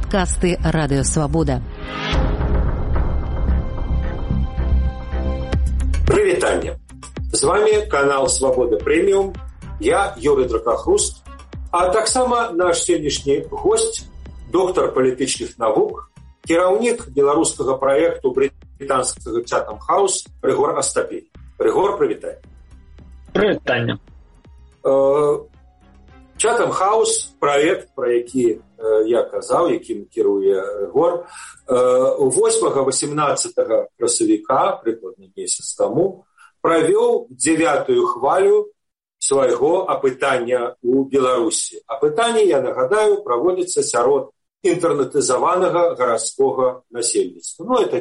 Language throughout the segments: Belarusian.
Падкасты Радыё Свабода. Прывітанне. З вами канал Свабода Прэміум. Я Юрый Дракахруст, а таксама наш сённяшні гость, доктар палітычных навук, кіраўнік беларускага праекту брытанскага Chatham House Рыгор Астапей. Рыгор, прывітай. Прывітанне. Chatham House праект, про які я казаў, якім кіруе Рыгор, 8-18 красавіка, прыкладна месяц таму, правёў 9-ю хвалю свайго апытання ў Беларусі. Апытанне, я нагадаю, праводзіцца сярод інтэрнетызаванага гарадскога насельніцтва. Ну, это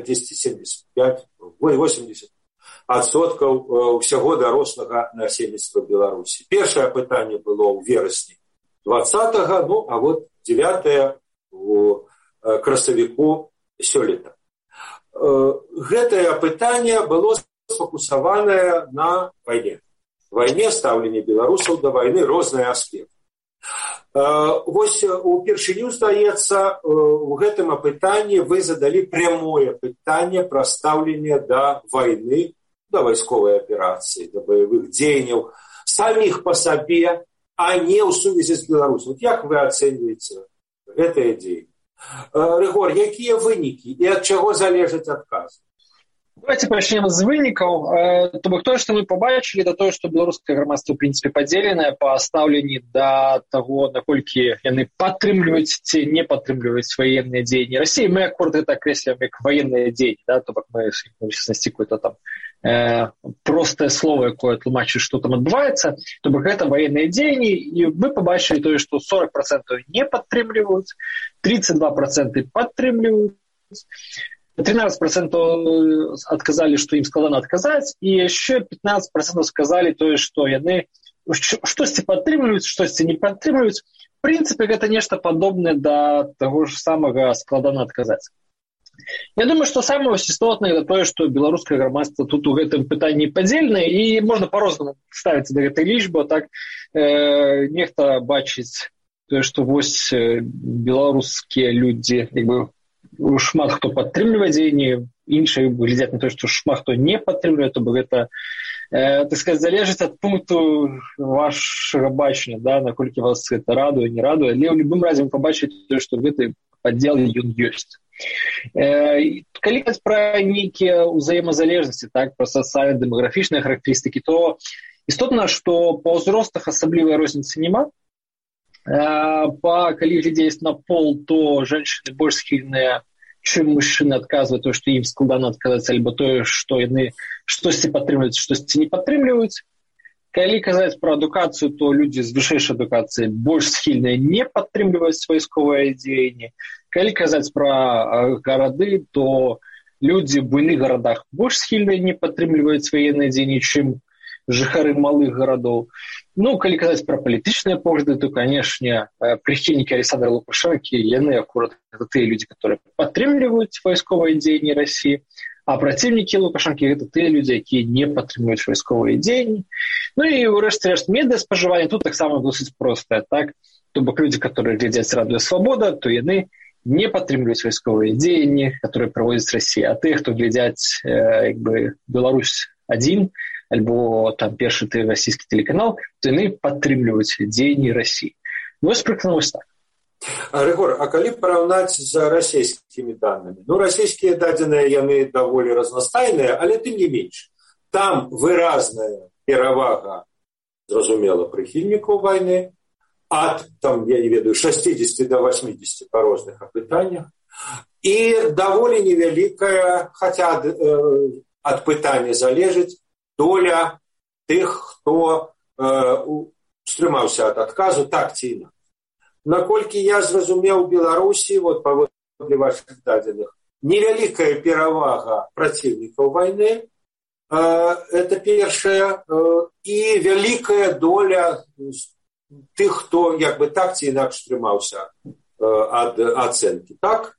75-80% ўсяго дарослага насельніцтва Беларусі. Першае апытанне было ў верасні 20-го, ну, а вот 9-е у красавіку сёлета. Гэтае апытанне было сфокусаванае на вайне. Вайне, стаўленне беларусаў да вайны, розныя аспекты. Вось упершыню, здаецца, у гэтым апытанні вы задалі прямое пытанне пра стаўленне да вайны, да вайсковай аперацыі, да баявых дзеянняў, саміх па сабе, а не ў сувязі з Беларусю. Вот як вы ацэньваеце гэтыя дзеянні? Рыгор, якія вынікі і ад чаго залежыць адказ? Давайте пачнем з вынікаў. То бок тое, што мы пабачылі, да тое, што беларускае грамадства ў прынцыпе падзеленае па стаўленні да таго, наколькі яны падтрымліваюць ці не падтрымліваюць ваенныя дзеянні Расіі. Мы акурат гэта акрэсліваем як ваенныя дзеянні, да? То бок мы знайсці какое-то там простае слово, якое тлумачыць, што там адбываецца. То бок гэта ваенныя дзеянні, і мы пабачылі тое, што 40% не падтрымліваюць, 32% падтрымліваюць, 13% адказалі, што ім складана адказаць, і яшчэ 15% сказалі тое, што яны штосьці падтрымліваюць, штосьці не падтрымліваюць. В прынцыпе, гэта нешта падобнае да таго ж самага складана адказаць. Я думаю, што самае істотнае да тое, што беларускае грамадства тут у гэтым пытанні падзеленае, і можна па-рознаму ставіцца да гэтай лічбы, так нехта бачыць тое, што вось беларускія людзі, як бы, шмат хто падтрымлівае дзеянні, іншыя глядзяць на тое, што шмат хто не падтрымлівае, то бок гэта, так сказаць, залежыць ад пункту вашага бачання, да, наколькі вас гэта радуе, не радуе, але ў любым разе вы пабачыце тое, што гэты падзел ён ёсць. Калі казаць пра нейкія ўзаемазалежнасці, так, пра сацыяльна-дэмаграфічныя характарыстыкі, то істотна, што па ўзростах асаблівай розніцы няма. Калі глядзець на пол, то жанчыны больш схільныя, чым мужчыны, адказваюць тое, што ім складана адказаць, альбо тое, што яны штосьці падтрымліваюць, штосьці не падтрымліваюць. Калі казаць пра адукацыю, то людзі з вышэйшай адукацыяй больш схільныя не падтрымліваюць вайсковыя дзеянні. Калі казаць пра гарады, то людзі ў буйных гарадах больш схільныя не падтрымліваюць ваенныя дзеянні, чым жыхары малых гарадоў. Ну, калі казаць пра палітычныя погляды, то, канешне, прыхільнікі Александра Лукашэнкі, яны акурат гэта тыя людзі, которые падтрымліваюць вайсковыя дзеянні Расіі, а праціўнікі Лукашэнкі гэта тыя людзі, якія не падтрымліваюць вайсковыя дзеянні. Ну і ўрэшце рэшт медыаспажыванне тут таксама досыць простае, так? То бок людзі, которые глядзяць Радыё Свабода, то яны не падтрымліваюць вайсковыя дзеянні, которые праводзіць Расія, а тыя, хто глядзяць як бы Беларусь-1, альбо там першы расійскі тэлеканал, то яны падтрымліваюць дзеянні Расіі. Вось прыкладна вось так. Рыгор, а калі параўнаць з расійскімі данымі? Ну, расійскія дадзеныя, яны даволі разнастайныя, але тым не менш. Там выразная перавага, зразумела, прыхільнікаў вайны, ад, там, я не ведаю, 60 до 80 па розных апытаннях, і даволі невялікая, хаця ад пытання залежыць, доля тых, хто стрымаўся ад адказу, так ці інакш. Наколькі я зразумеў, у Беларусі, вот паводле вашых дадзеных, невялікая перавага праціўнікаў вайны, это першае, і вялікая доля тых, хто як бы так ці інакш стрымаўся ад ацэнкі, так?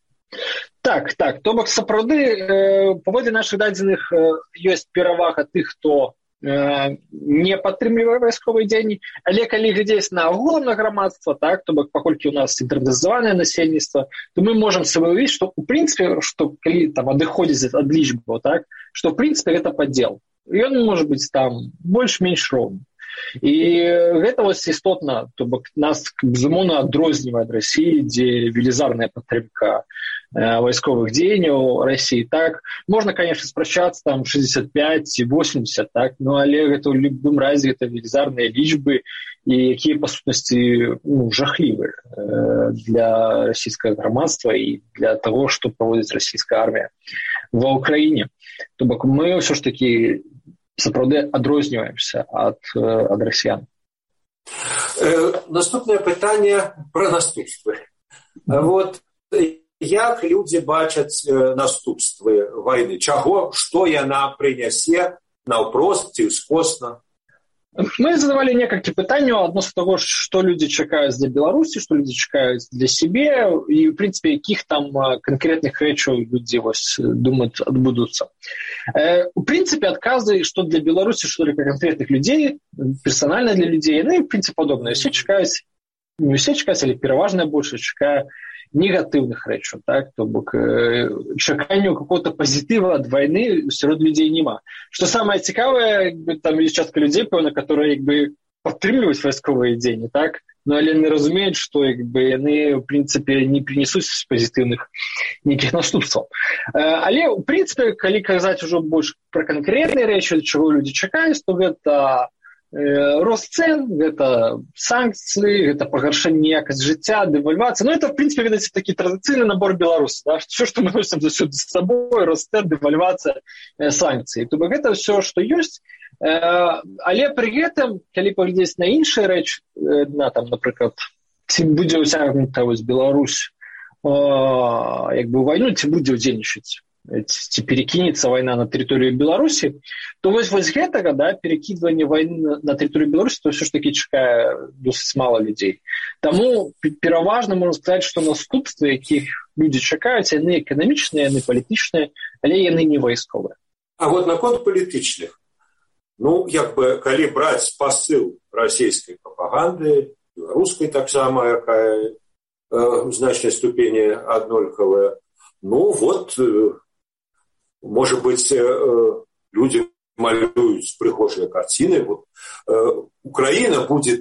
Так. То бок сапраўды паводле нашых дадзеных ёсць перавага тых, хто не падтрымлівае вайсковыя дзеянні, але калі глядзець на агулам на грамадства, так, то бок паколькі ў нас інтэрнетызаванае насельніцтва, то мы можам сабе ўявіць, што ў прынцыпе, што калі там адыходзіць ад лічбаў, так, што ў прынцыпе гэта падзел. Ён можа быць там больш-менш роўны. І гэта вось істотна, то бок нас безумоўна адрознівае ад Расіі, дзе велізарная падтрымка вайсковых дзеянняў Расіі. Так, можна, конечно, спрачацца там 65 ці 80, так, но але гэта ў любым разе гэта велізарныя лічбы, і якія па сутнасці жахлівыя для расійскага грамадства і для таго, што праводзіць расійская армія ва ўкраіне. То бок мы ўсё ж такі сапраўды адрозніваемся ад расіян. Наступнае пытанне пра наступствы. Вот як людзі бачаць наступствы вайны? Чаго, што яна прынясе наўпрост ці ўскосна? Мы задавали некалькі пытанняў адносно того, што людзі чакаюць для Беларусі, што людзі чакаюць для сябе і, в прынцыпе, якіх там канкрэтных рэчаў людзі думаюць адбудуцца. У прынцыпе, адказы, што для Беларусі, што для канкрэтных людзей, персанальна для людзей, яны, в прынцыпе, падобныя. Усе чакаюць, не усе чакаюць, але пераважная большасць чакае негатыўных рэчаў, так, то бок чаканню какого-то пазітыва ад вайны сярод людзей няма. Што самае цікавае, там ёсць частка людзей, пэўна, которые падтрымліваюць вайсковыя дзеянні, так, но але не разумеюць, што яны ў прынцыпе не прынесуць пазітыўных нейкіх наступстваў. Але ў прынцыпе, калі казаць ужо больш пра канкрэтныя рэчы, чаго людзі чакаюць, то гэта рост цен, гэта санкцыі, гэта пагаршэнне якасць жыцця, дэвальвацыя. Ну, это, в прынцыпе, ведаце, такі традыцыйны набор беларусаў. Да? Все, што мы носім заўсёды з сабой, рост цен, дэвальвацыя, санкцыі. То бок гэта ўсё, што ёсць. Але пры гэтым, калі паглядзець на іншыя рэчы, напрыклад, ці будзе ўцягнута Беларусь у вайну, ці будзе ўдзельнічаць, ці перекінецца вайна на тэрыторыю Беларусі, то вось гэтага, да, перекідвання вайны на тэрыторыю Беларусі, то ўсё ж такі чакае досыць мала людзей. Таму пераважна можна сказаць, што наступствы, якіх людзі чакаюць, яны эканамічныя, яны палітычныя, але яны не вайсковыя. А вот наконт палітычных. Ну, калі браць пасыл расійскай прапаганды, беларускай таксама, якая ў значнай ступені аднолькавая, ну, вот, может быть, люди малююць прыгожыя карціны. Вот, Украина будет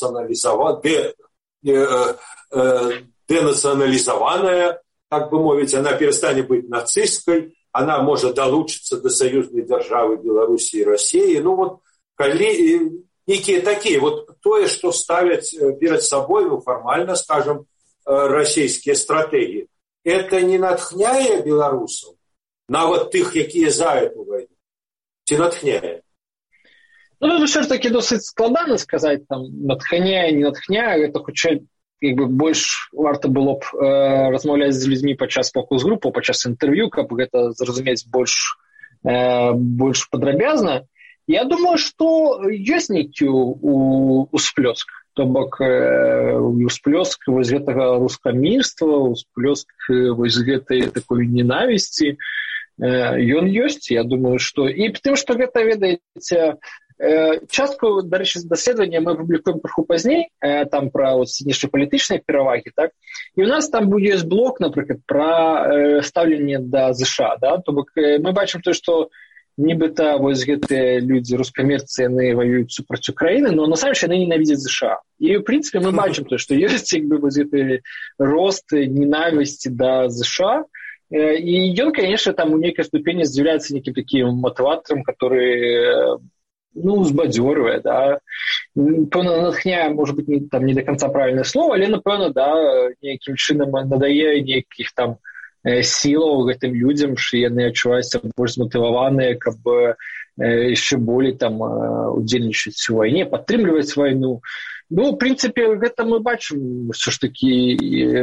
денацыяналізаваная, так бы мовіць, она перестане быть нацысткой, она может долучиться до союзной державы Беларуси и России. Ну вот, калі некие такие, вот тое, что ставят перед собой, ну, формально, скажем, российские стратегии, это не натхняе белорусов, нават тых, якія за эту войну, ці натхняе? Ну, все ж таки досыць складана сказаць, там, натхняе, не натхняе, гэта хутчэй, больш варта было б размаўляць з людзьмі падчас фокус-групаў, падчас інтэрв'ю, каб гэта зразумець больш падрабязна. Я думаю, што ёсць нейкі усплёск. То бок усплёск вось гэтага рускамірства, усплёск вось гэтай такой ненавісці, ён ёсць. Я думаю, што і тым, што гэта, ведаеце, частку, дарэчы, даследавання мы публікуем крыху пазней, там пра знешнепалітычныя перавагі, так? І ў нас там ёсць блок, напрыклад, пра стаўленне да ЗША, да? То бок мы бачым то, што нібыта вось гэтыя людзі, рускамірцы, яны ваююць супраць Украіны, но насамрэч яны ненавідзяць ЗША. І, в прынцыпе, мы бачым то, што ёсць вось гэты рост ненавісці да ЗША, і ён, конечно, там у нейкай ступені з'яўляецца нейкім такім матыватарам, который, ну, збадзёрвае, да. Пэўна, натхняе, можа быць, не до конца правільнае слово, але, напэўна, да, нейкім чынам надае нейкіх там сілаў гэтым людзям, што яны адчуваюцца больш зматываваныя, каб яшчэ болей там удзельнічаць у вайне, падтрымліваць вайну. Ну, в прынцыпе, гэта мы бачым ўсё ж такі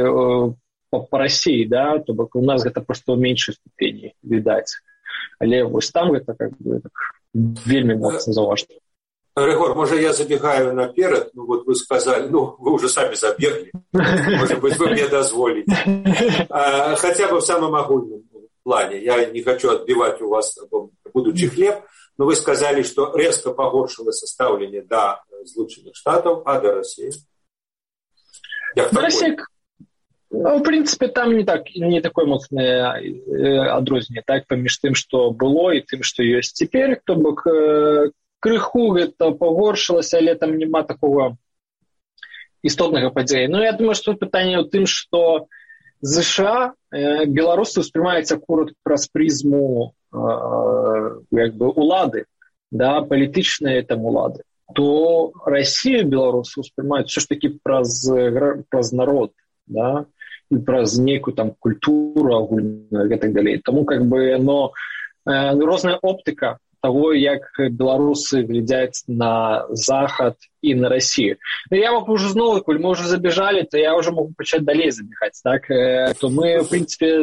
па Расіі, да, то бок у нас гэта проста ў меншай ступені відаць. Але вось там гэта так вельмі моцна заўважна. Рыгор, может, я забегаю наперед, ну вот вы сказали, ну вы уже сами забегли, может быть, вы мне дозволите. Хотя бы в самом огульном плане, я не хочу отбивать у вас будучи хлеб, но вы сказали, что резко погоршилось ставление до Злученых Штатов, а до России? До России, в принципе, там не такое моцное адрозненне, так, паміж тым, што было і тым, што ёсць цяпер, то бок крыху гэта пагоршылася, але там няма такого істотнага падзея. Но я думаю, што пытанне ў тым, што США беларусы ўспрымаюцца акурат праз прызму улады, да, палітычнай там улады, то Россию беларусы ўспрымаюць все ж таки праз народ, да, і праз нейкую там культуру агульную і так далей. Тому розная оптыка того, як беларусы глядзяць на Захад і на Россию. Я могу уже знову, коль мы уже забежали, то я уже могу пачаць далей забегать, так? То мы, в принципе,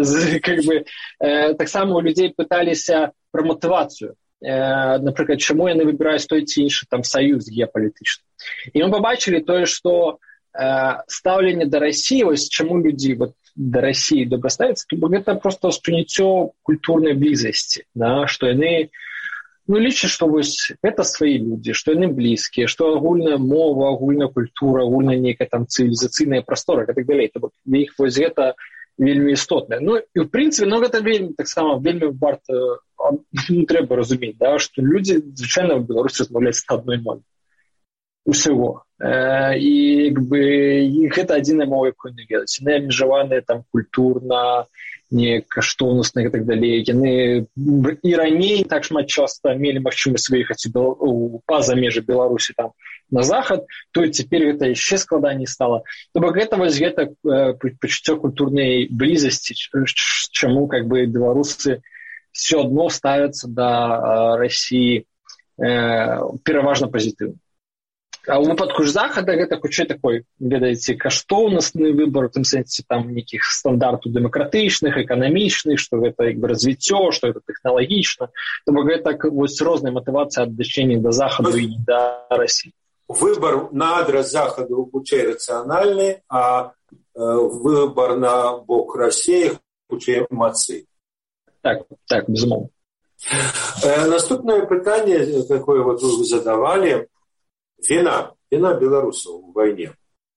так само у людей пыталіся пра мотивацию. Напрыклад, чаму яны выбіраюць той ці іншы там саюз геапалітычны. І мы побачили тое, што стаўленне да России, вось чаму людзі да России добра ставяцца, то гэта просто ўспрыняццё культурнай блізасці, да, што яны лічаць, што вось гэта свае людзі, што яны блізкія, што агульная мова, агульная культура, агульная нейкая там цывілізацыйная прастора і так далей. То бок для іх вось гэта вельмі істотна. І в прынцыпе, гэта вельмі таксама вельмі варта трэба разумець, да, што людзі звычайна ў Беларусі размаўляюць на адной мове. Усяго. І гэта адзіная мова, якую яны ведаюць. Яны абмежаваныя там культурна, не каштоўнасна і так далей. Яны і раней так шмат часта мелі магчымасць выехаць па-за межы Беларусі там на захад, то і цяпер гэта яшчэ складаней стала. То бок гэта вось гэта пачуццё культурнай блізасці, чаму беларусы все адно ставяцца да России пераважна пазітыўна. А ў выпадку ж Захада гэта хутчэй такой, ведаеце, каштоўнасны выбар, у тым сэнсе там нейкіх стандартаў дэмакратычных, эканамічных, што гэта развіццё, што гэта тэхналагічна. То бок гэта вось розная матывацыя ад дачэння да Захаду і да России. Выбор на адрес Захаду хутчэй рацыянальны, а выбор на бок России хутчэй эмацыйны. Так, безумоўна. Наступное пытанне, якое вы задавали, вина беларусаў у вайне.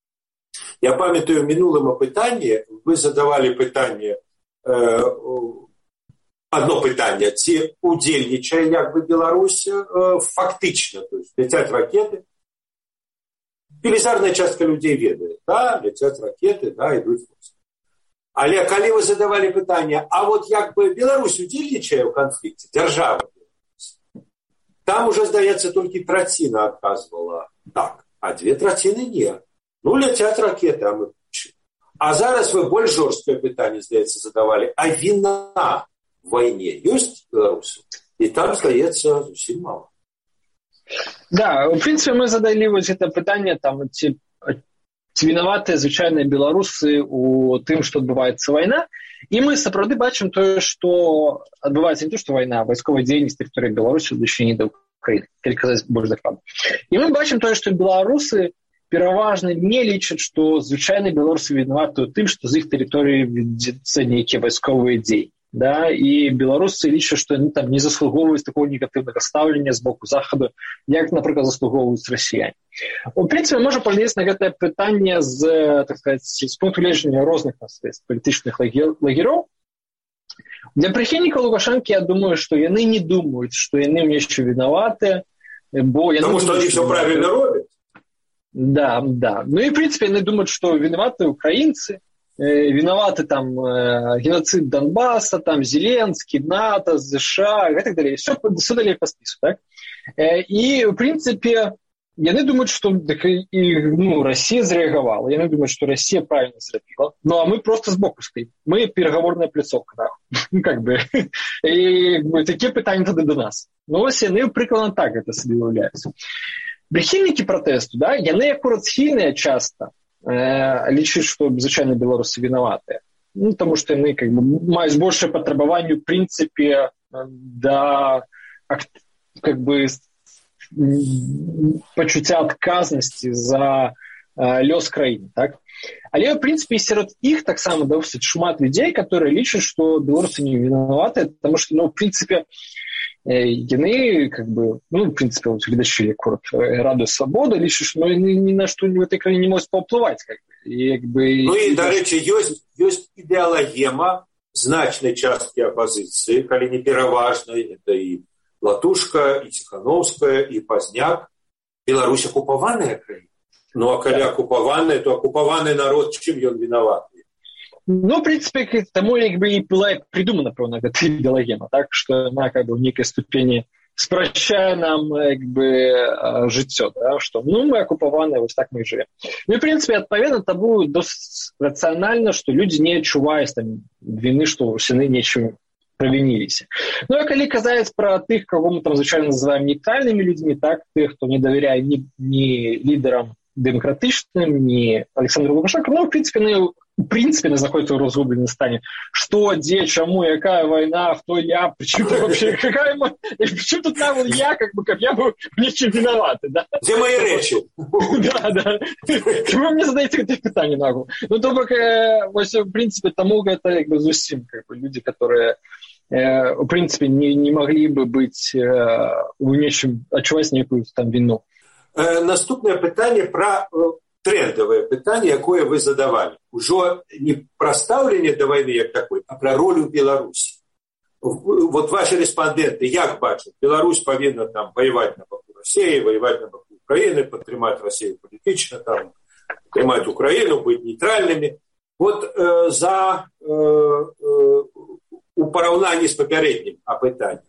Я памятаю, в мінулым апытанні вы задавали пытанне, одно пытанне, ці удзельнічае Беларусь фактычна, то есть летят ракеты. Велізарная частка людей ведае, да, летят ракеты, да, ідуць войскі. Але калі вы задавали пытанне, а вот Беларусь удзельнічае ў канфлікце, дзяржава, там уже, здаецца, толькі траціна адказвала так, а 2/3 не. Летят ракеты, а мы... А зараз вы больш жорсткае пытанне, здаецца, задавали, а вина в войне ёсць беларусаў? І там, здаецца, зусім мало. Да, в принципе, мы задали вот это пытанне, там, ці вінаватыя звычайныя беларусы у тым, што адбываецца вайна. І мы сапраўды бачым тое, што адбываецца не то, што вайна, а вайсковая дзейнасць тэрыторыі Беларусі ў дачыненні да Украіны, калі казаць больш дакладна. І мы бачым тое, што беларусы пераважна не лічаць, што звычайныя беларусы вінаваты ў тым, што з іх тэрыторыі вядзецца нейкія вайсковыя дзеянні. Да? І беларусы лічаць, што яны там не заслугоўваюць такого негатыўнага стаўлення з боку Захаду, як, напрыклад, заслугоўваюць расіяне. У прынцыпе, можа паглядзець на гэтае пытанне з пункту гледжання розных палітычных лагероў. Для прыхільнікаў Лукашэнкі, я думаю, што яны не думаюць, што яны ў нешчым вінаватыя, бо яны... Потому што яны все правильно робяць. Да. І, в прынцыпе, яны думаюць, што вінаваты украінцы, вінаваты там геноцид Донбасса, там Зеленский, НАТО, США и так далее. Все далее по списку, так? И, в принципе, яны думают, что Россия зреагавала. Яны думают, что Россия правильно зрабіла. Ну, а мы просто сбоку стоим. Мы переговорная пляцовка, да. И такие пытания тады до нас. Ну, ось яны прыкладна так это собі уяўляюць. Прыхільнікі пратэсту, да, яны акурат схільныя часта лічыць, што звычайна беларусы вінаватыя. Таму што яны маюць большае патрабаванне ў прынцыпе да пачуцця адказнасці за лёс краіны, так? Але, в прынцыпе, сярод іх таксама досыць шмат людзей, которые лічаць, што беларусы не вінаваты, потому что, в прынцыпе, яны, в прынцыпе, гледачы Радыё Свабода лічаць, што яны ні на што в этой краіне не могуць паўплываць, і, дарэчы, ёсць ідэалагема значнай часткі апазіцыі, калі не пераважнай, это і Латушка, і Ціхановская, і Пазняк. Беларусь акупаваная краіна. А калі акупаваная, то акупаваны народ, чым ён вінаваты? В прынцыпе, таму і была придумана, напэўна, гэта ідэалагема, так, што яна ў нейкай ступені спрашчае нам жыццё, да, што мы акупаваныя, вось так мы і жывем. І, в прынцыпе, адпаведна, таму досыць рацыянальна, што людзі не адчуваюць віны, што яны нечым правініліся. А калі казаць пра тых, каго мы звычайна называем нейтральнымі людзьмі, так, тых, хто не давяряе ні лідарам дэмакратычным, ні Александру Лукашенко, в прынцыпе, знаходзіцца ў разгубленым стане. Што, дзе, чаму, якая вайна, хто я, прычым тут нават я, каб я быў нечым вінаваты, да? Дзе мае рэчы? Да. Вы мне задаеце гэтае пытанне нагу. То бок, вось, в прынцыпе, таму гэта зусім людзі, которые в прынцыпе не маглі бы быць у нечым адчуваць нейкую віну. Наступнае пытанне пра трендавае пытанне, якое вы задавалі. Ужо не пра стаўленне да вайны як такой, а пра ролю Беларусі. Вот ваши рэспандэнты як бачаць? Беларусь павінна ваяваць на баку Расіі, ваяваць на баку Украіны, падтрымаць Расію палітычна, падтрымаць Украіну, быць нейтральнымі. Вот у параўнанні з папярэднім апытаннем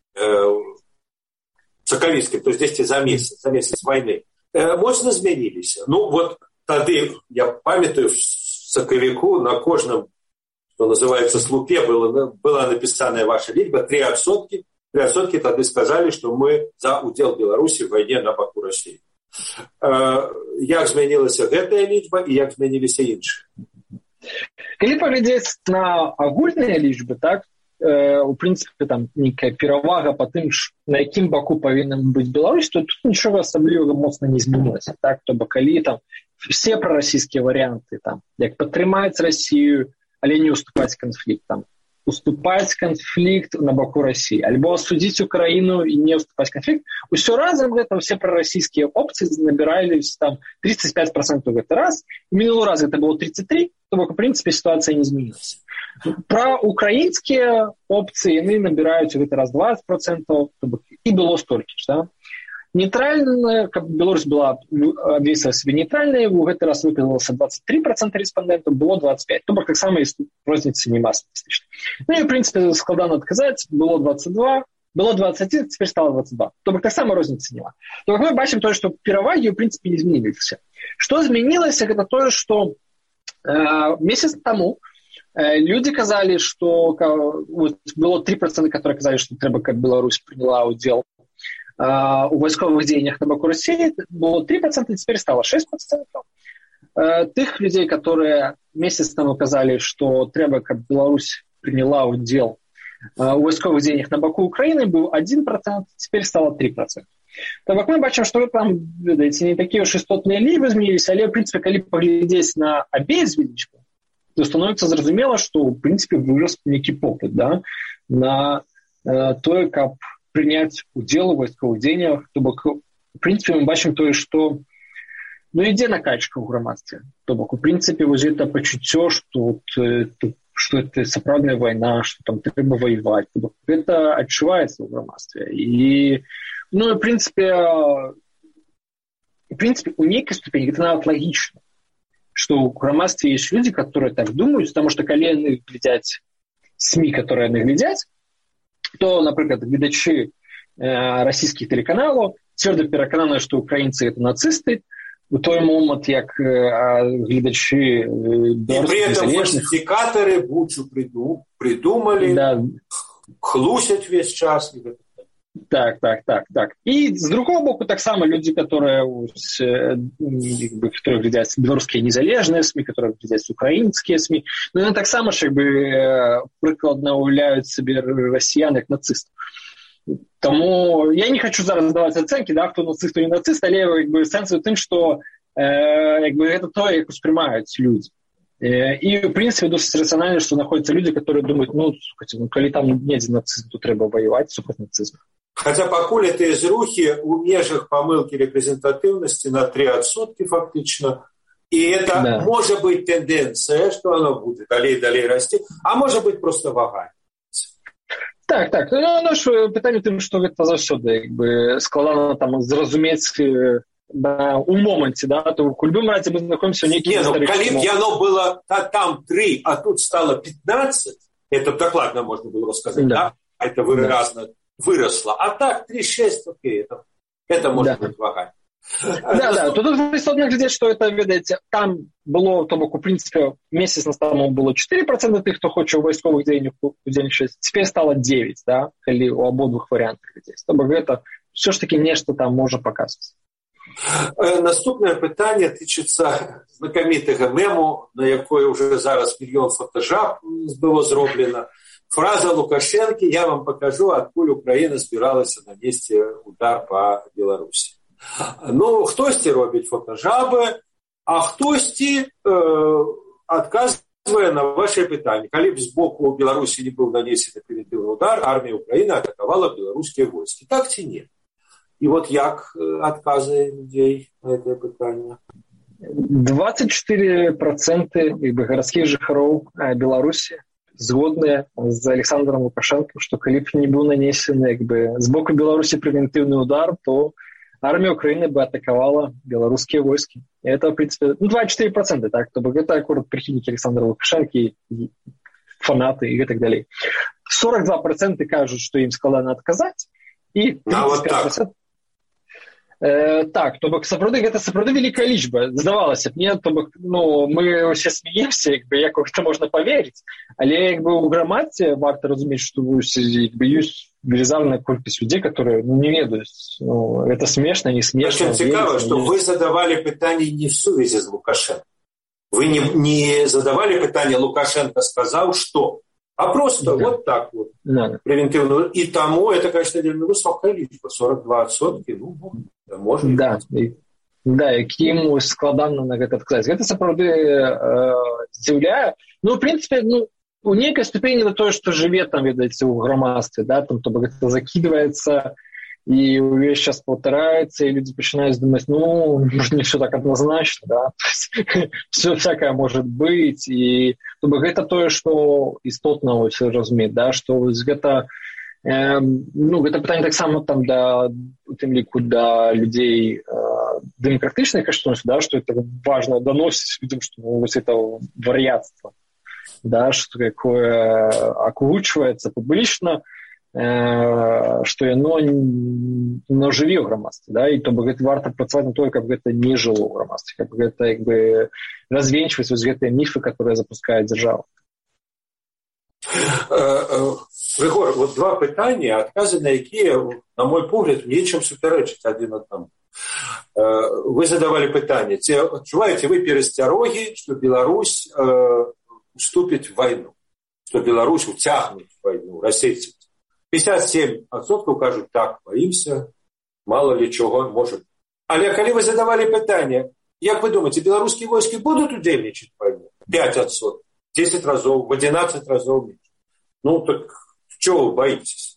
сакавіцкім, то есть за месяц войны, моцна змяніліся. Тады, я памятаю, в сакавіку на кожным, что называется, слупе была написана ваша лічба 3%. 3% тады сказали, что мы за удел Беларуси в войне на баку России. Як змянілася гэтая лічба і як змяніліся іншыя? Калі паглядзець на агульныя лічбы, так, у прынцыпе, нейкая перавага па тым, на якім баку павінна быць Беларусь, то тут нічога асаблівага моцна не змянілася. Так? То бок, калі все прарасійскія варыянты, як падтрымаць Расію, але не уступаць канфлікт, уступаць канфлікт на баку Расіі, альбо асудзіць Украіну і не уступаць канфлікт, усё разам гэта все прарасійскія опцыі набірались 35% гэты раз, і мінулы раз гэта было 33%, то бок, у прынцыпе, сітуацыя не змянілася. Пра украінскія опцыі яны набіраюць у гэты раз 20%, то бок, і было столькі ж, да? Нейтральная, каб Беларусь была абвесіла сябе нейтральнай, у гэты раз выказалася 23% рэспандэнтаў, было 25%. То бок, таксама розніцы няма статыстычна. І, в прынцыпе, складана адказаць, было 22%, было 21%, цяпер стала 22%. То бок, таксама розніцы няма. То бок, мы бачым тое, што перавагі, у прынцыпе, не змяніліся. Што змянілася, гэта тое, што месяц таму людзі казалі, што было 3%, которые казалі, што трэба, каб Беларусь прыняла ўдзел у вайсковых дзеяннях на баку Расіі, было 3%, цяпер стала 6%. Тых людзей, которые месяц таму казалі, што трэба, каб Беларусь прыняла ўдзел у вайсковых дзеяннях на баку Украіны, быў 1%, цяпер стала 3%. То бок мы бачым, што ведаеце, не такія ўж істотныя лічбы змяніліся, але, в прынцыпе, калі паглядзець на абедзве лічбы, то становіцца зразумела, што, в прынцыпе, вырас нейкі попыт, да, на тое, каб прыняць удзел у вайсковых дзеяннях. То бок, в прынцыпе, мы бачым тое, што ідзе накачка ў грамадстве. То бок, у прынцыпе, вось гэта пачуццё, што это сапраўдная вайна, што там трэба ваяваць. То бок, гэта адчуваецца ў грамадстве. І, в прынцыпе, у нейкай ступені гэта нават лагічна, што ў грамадстве ёсць людзі, которые так думаюць, потому што калі яны глядзяць СМІ, которые яны глядзяць, то, напрыклад, гледачы расійскіх тэлеканалаў цвёрда перакананы, што украінцы гэта нацысты, у той момант, як гледачы беларускіх незалежных... Фальсификаторы Бучу придумали, да. Хлусять весь час. Так. І з другого боку, таксама людзі, которые глядзяць беларускія незалежныя СМІ, которые глядзяць украінскія СМІ, яны таксама ж прыкладна уяўляюць сабе расіян як нацыстаў. Таму я не хочу зараз даваць ацэнкі, да, хто нацыст, хто не нацыст, але сэнс у тым, што гэта тое, як успрымаюць людзі. І, в прынцыпе, досыць рацыянальна, што знаходзяцца людзі, которые думаюць, калі там недзе нацызм, то трэба ваяваць супраць нацызму. Хотя пакуль эти зрухи у межах помылки репрезентативности на 3% фактично. И это может быть тенденция, что оно будет далее расти, а может быть просто вагание. Так. Ну ж питання в тим, що це завжди складно там зрозуміти у моменті, да, то в любом разе мы знаходимся в некий исторический момент. Коли оно было там 3, а тут стало 15, это докладно можно было рассказать, да? Это выросло. А так 3-6, окей, это может быть вагание. Да. Тут істотно глядіти, що це, видите, там було, то бок, у принципі, місяць тому було 4% тих, хто хоче у військових дзейнічаць, тепер стало 9%, да, коли у обох варіантах людей. То бок, це все ж таки нечто там може показувати. Наступне питання тичиться знакомитого мему, на якої вже зараз мільйон фотожаб було зроблено. Фраза Лукашенки «Я вам покажу, откуль Україна збиралася нанести удар по Білорусі». Ну, хтось робить фотожаби, а хтось відказує на ваше питання. Коли б з боку Білорусі не був нанесений превентивний удар, армія України атакувала білоруські війська. Так чи ні? І от як відказує людей на це питання? 24% городских жыхароў Беларусі згодныя з Александром Лукашенко, што калі б не быў нанесены з боку Беларусі превентивный удар, то армия Украины бы атаковала белорусские войска. И это, в принципе, 24%, так, то бы это аккурат прихильники Александра Лукашенко, и фанаты и так далее. 42% кажут, что им складно отказать, и 35%... Так, то бок гэта сапраўды вялікая лічба. Здавалася б, не, то бок, мы ўсе смеемся, як гэта можна паверыць, але у грамадзе варта разумець, што ёсць велізарная колькасць людей, которые не ведаюць. Это смешно, не смешно. Очень цікаво, что вы задавали питання не в сувязі з Лукашенко. Вы не задавали питання «Лукашенко сказал, что», а просто вот так вот. Превентивно. И тому это, конечно, довольно высокая лічба. 42%, можно. Да, якім складана на гэта адказаць. Гэта сапраўды здзіўляе. В принципе, у некай ступені на тое, што жыве там, ведаеце, у грамадстве, да, там, то бок гэта закидывается, и увесь час повторяется, и люди начинают думать, может, не все так однозначно, да, все всякое может быть, и то бок гэта тое, што істотна все разумець, да, што гэта гэта пытанне таксама там у тым ліку да людзей дэмакратычнай каштоўнасці, да, што это важно доносіць людям, што это вар'яцтва, да, что такое окучивается публично, что оно жыве ў грамадстве, да, і то бок гэта варта працаваць на тое, каб гэта не жыло ў грамадстве, каб гэта развенчваць вось гэтыя міфы, которые запускае дзяржава. Григор, вот два питання, адкази на які, на мой погляд, нечым супярэчыць адзін аднаму. Вы задавали питання, ці адчуваеце вы перасцярогі, што Беларусь вступить в войну, что Беларусь утягнет в войну, расейцы. 57% кажут, так, боимся, мало ли чего может. Але коли вы задавали питание, як вы думаете, белорусские войски будут удельничать в войну? 5%, 10 разов, в 11 разов меньше. Так чего вы боитесь?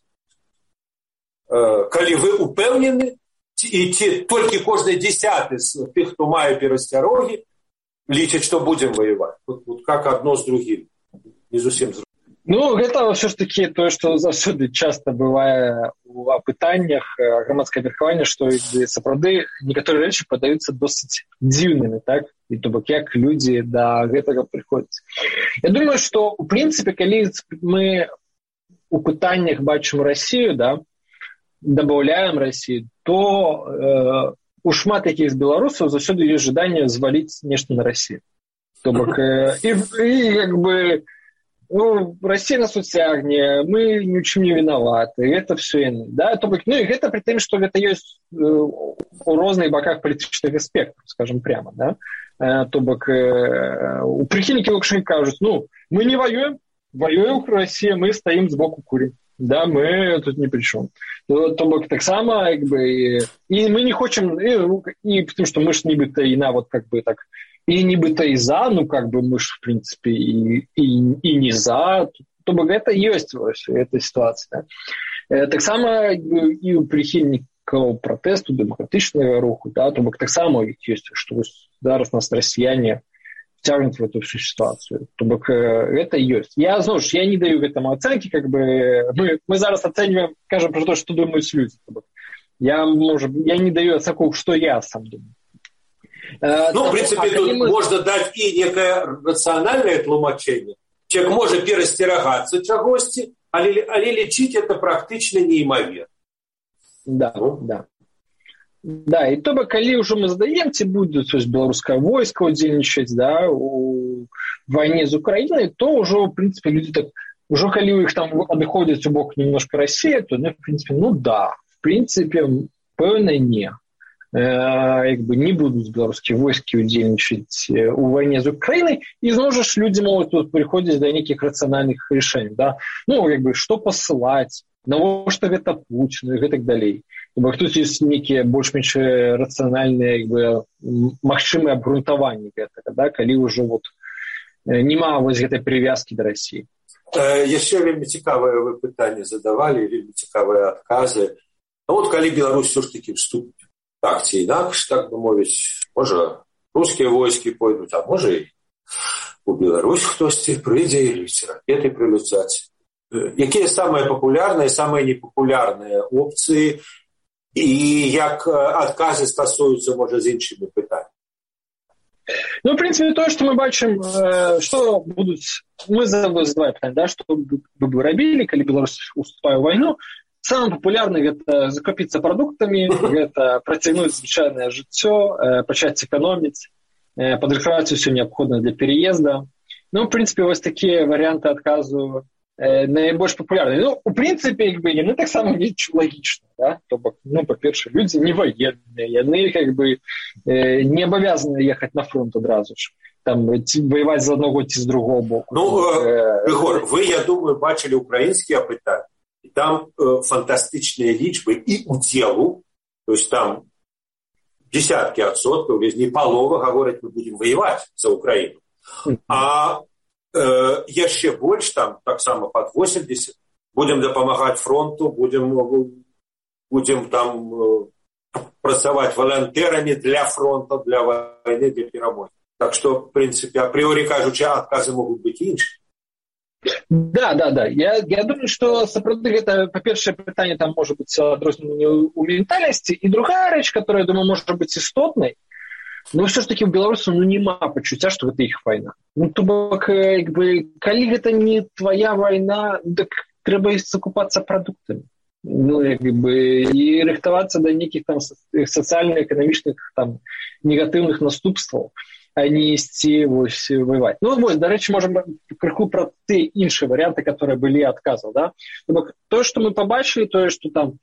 Коли вы упевнены, и только кожный десятый з тих, хто має перасцярогі, лічаць, што будзем ваяваць. Вот как одно з другім. Не зусім зрозумела. Гэта ўсё ж такі тое, што заўсёды часта бывае у апытаннях грамадскае меркаванне, што сапраўды некаторыя рэчы падаюцца досыць дзіўнымі, так? І то бок як людзі да гэтага прыходзяць. Я думаю, што у прынцыпе, калі мы у пытаннях бачым Расію, да, добавляем Расію, то у шмат якіх з беларусаў заўсёды ёсць жаданне зваліць нешта на Расію. То бок Россия нас уцягне, мы ни в чем не виноваты, это все яны. Да? То бок, и гэта при тым, што гэта ёсць у розных баках палітычнага спектру, скажем прямо. Да? То бок, у прихильники Лукашенко кажуць, мы не воюем, воюем Россия, мы стоим сбоку курим. Да, мы тут ни при чем. То бок таксама як бы і мы не хочам і потому что мы ж нібыта і на вот как бы так і нібыта і за, ну как бы мы ж в принципе і не за, то бок гэта ёсць вось эта сітуацыя. Таксама і у прыхільнікаў пратэсту дэмакратычнага руху, да, то бок таксама ёсць, што зараз нас расіяне тягнут в эту всю ситуацию. То бок это есть. Я, зноў ж, я не даю этому оценки, как бы мы зараз оцениваем, скажем, про то, что думают люди. Я не даю оценку, что я сам думаю. В принципе, тут можно дать и некое рациональное тлумачение. Человек может перастерагаться чагосьці, але лечить это практично неимоверно. Да, да. Да, і то бок, калі ўжо мы задаем, ці будуць беларускае войска ўдзельнічаць, да, у вайне з Украінай, то ўжо, в прынцыпе, людзі так, ўжо калі ў іх там адыходзяць у бок немножко Расія, то, в прынцыпе, да, в прынцыпе, пэўна, не. Як бы не будуць беларускія войскі ўдзельнічаць у вайне з Украінай, і зноў жа людзі могуць тут прыходзіць да нейкіх рацыянальных рашэнняў, да, ну, як бы, што пасылаць, навошта гэта Путін і гэтак далей. Бо тут ёсць нейкія больш-менш рацыянальныя магчымыя абгрунтаванні гэтага, да, калі ўжо вот няма вось гэтай прывязкі да Расіі. Яшчэ вельмі цікавае вы пытанне задавалі, вельмі цікавыя адказы. Вот калі Беларусь ўсё ж такі вступіць так ці інакш, так бы мовіць, можа рускія войскі пойдуць, а можа і у Беларусь хтосьці прыйдзе і ракеты прыляцяць. Якія самыя папулярныя, самыя непапулярныя опцыі і як адказы стасуюцца, можа, з іншымі пытаннямі? Ну, в принципе, то, что мы бачым, что будут... Мы задавали пытанне, да, что бы рабілі, калі Беларусь уступае ў вайну. Самое популярное – это закупиться продуктами, это працягнуць звычайнае жыццё, пачаць эканоміць, падрыхтаваць усё неабходнае для переезда. Ну, в принципе, вось такія варианты адказу наибольш популярныя. Ну, у принципе, як бы, яны таксама лічу лагічна, да? То бок, ну, па-першае, людзі не военныя, яны, как бы, не абавязаны ехаць на фронт адразу ж, там, воевать з аднаго ці з другого боку. Ну, Ігор, вы, я думаю, бачылі украінскія пытанні, і там фантастычныя лічбы і удзелу, то есть там десятки адсоткаў, не палова гавораць, мы будем воевать за Украіну. А яшчэ больш, там таксама пад 80, будем дапамагаць фронту, будем там працаваць валантэрамі для фронта, для войны, для перамогі. Так что, в принципе, априори кажучы, адказы могуць быць іншыя. Да. Я думаю, что сапраўды гэта, па-першае, пытанне там можа быць адрозненне у ментальнасці, і другая рэч, которая, думаю, можа быць істотнай, но все ж таки у беларусаў няма пачуцця, што гэта іх вайна. Ну, то бок, як бы, калі гэта не твоя вайна, дык трэба закупацца прадуктамі. Ну, як бы, і рыхтавацца да нейкіх там сацыяльна-эканамічных там негатыўных наступстваў, а не ісці вось воевать. Ну, вось, дарэчы, можам крыху пра тыя іншыя варыянты, которые былі адказаў, да? То бок, тое, што мы пабачылі, тое, што там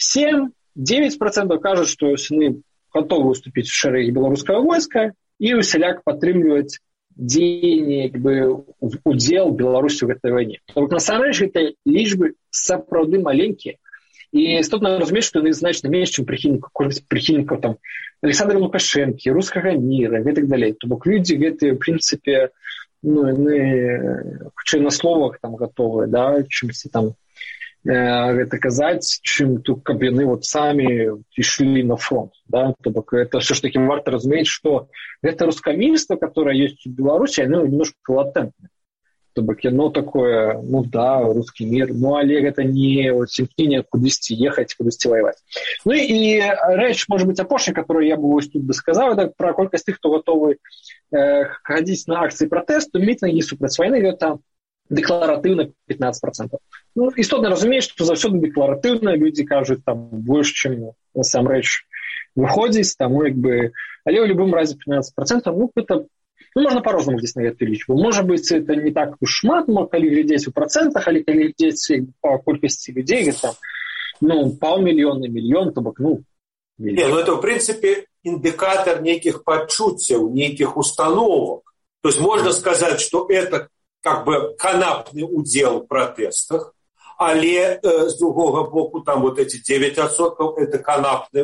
7-9% кажуць, што яны готовы уступіць у шэрагі беларускага войска і усяляк падтрымліваць дзеянне, як бы, удзел Беларусі ў гэтай вайне. Насамрэч, гэтыя лічбы сапраўды маленькія, і істотна разумець, што яны значна менш, чым прыхільнікаў там Александра Лукашэнкі, рускага міра і так далей. То бок людзі гэтыя, в прынцыпе, ну, яны хутчэй на словах там гатовыя, да, чымсьці там гэта казаць, чым тут, каб яны вот самі ішлі на фронт, да, то бок это все ж таки варта разумець, што гэта рускамірства, которое есть у Беларусі, оно немножко латентное. То бок яно такое, ну да, русский мир, ну але гэта не вот імкненне кудысьці ехаць, кудысьці воевать. Ну і рэч, может быть, апошняя, которую я бы вось тут дасказаў, это про колькасць тых, хто готовы хадзіць на акцыі пратэсту, мітынгі супраць вайны, гэта декларатыўна 15%. Ну, істотна разумееш, што заўсёды декларатыўна людзі кажуць там больш, чым насамрэч выходзіць, таму як бы, але ў любым разе 15%, ну, это, ну, можна па-рознаму глядзець на гэтую лічбу. Можа быць, это не так уж шмат, калі глядзець у працэнтах, але калі глядзець па колькасці людзей, гэта, ну, паўмільёна, мільён, то бок, ну, мільён. Не, ну, это, в принципе, индикатор неких подчуццяў, неких установок. То есть можно сказать, что это как бы канапный удел в протестах, Але с другого боку, там вот эти 9% это канапный,